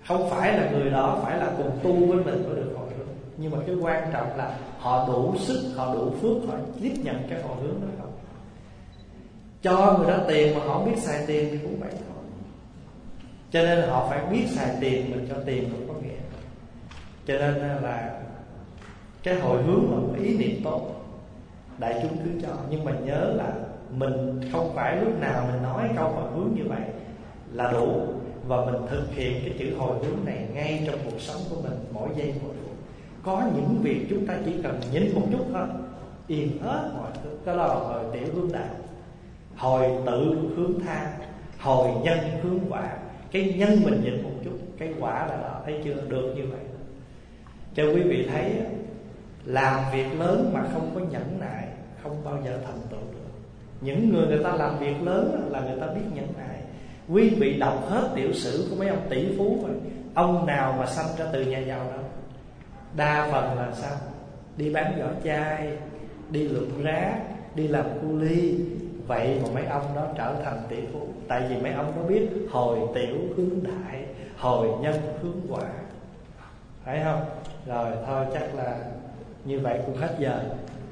Không phải là người đó phải là cùng tu với mình mới được hồi hướng, nhưng mà cái quan trọng là họ đủ sức, họ đủ phước, họ tiếp nhận cái hồi hướng đó không. Cho người đó tiền mà họ không biết xài tiền thì cũng vậy thôi. Cho nên họ phải biết xài tiền, mình cho tiền cũng có nghĩa. Cho nên là cái hồi hướng là một ý niệm tốt, đại chúng cứ cho. Nhưng mà nhớ là mình không phải lúc nào mình nói câu hồi hướng như vậy là đủ. Và mình thực hiện cái chữ hồi hướng này ngay trong cuộc sống của mình, mỗi giây mỗi phút. Có những việc chúng ta chỉ cần nhìn một chút thôi, yên hết mọi thứ. Đó là hồi tiểu hướng đạo, hồi tự hướng tha, hồi nhân hướng quả. Cái nhân mình nhìn một chút, cái quả là đó, thấy chưa, được như vậy. Cho quý vị thấy, làm việc lớn mà không có nhẫn nại không bao giờ thành tựu được. Những người người ta làm việc lớn là người ta biết nhẫn nại. Quý vị đọc hết tiểu sử của mấy ông tỷ phú rồi, ông nào mà sanh ra từ nhà giàu đâu? Đa phần là sao? Đi bán vỏ chai, đi lượm rác, đi làm cu ly. Vậy mà mấy ông đó trở thành tỷ phú. Tại vì mấy ông đó biết hồi tiểu hướng đại, hồi nhân hướng quả. Phải không? Rồi thôi chắc là như vậy cũng hết giờ.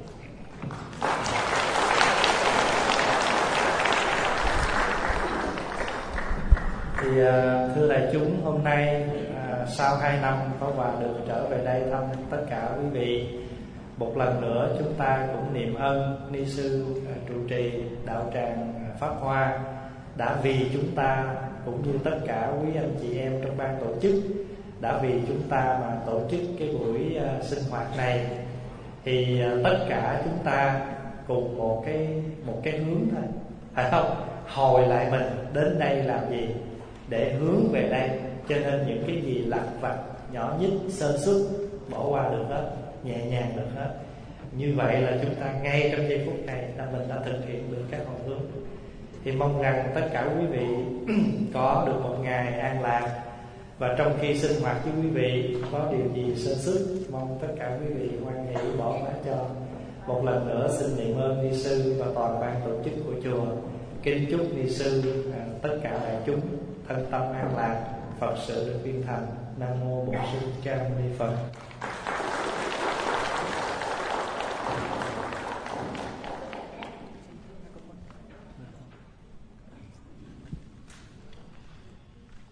Thì thưa đại chúng, hôm nay à, sau hai năm có Hòa được trở về đây thăm tất cả quý vị. Một lần nữa chúng ta cũng niệm ơn ni sư à, trụ trì đạo tràng Pháp Hoa đã vì chúng ta cũng như tất cả quý anh chị em trong ban tổ chức, đã vì chúng ta mà tổ chức cái buổi uh, sinh hoạt này. Thì uh, tất cả chúng ta cùng một cái một cái hướng thôi, phải không? Hồi lại mình đến đây làm gì? Để hướng về đây. Cho nên những cái gì lặt vặt nhỏ nhất, sơ suất bỏ qua được hết, nhẹ nhàng được hết. Như vậy là chúng ta ngay trong giây phút này là mình đã thực hiện được các hồi hướng. Thì mong rằng tất cả quý vị có được một ngày an lạc. Và trong khi sinh hoạt với quý vị có điều gì sơ suất, mong tất cả quý vị hoan hỷ bỏ qua cho. Một lần nữa xin niệm ơn ni sư và toàn ban tổ chức của chùa. Kính chúc ni sư à, tất cả đại chúng thân tâm an lạc, Phật sự được viên thành. Nam mô Bổn Sư Thích Ca Mâu Ni Phật.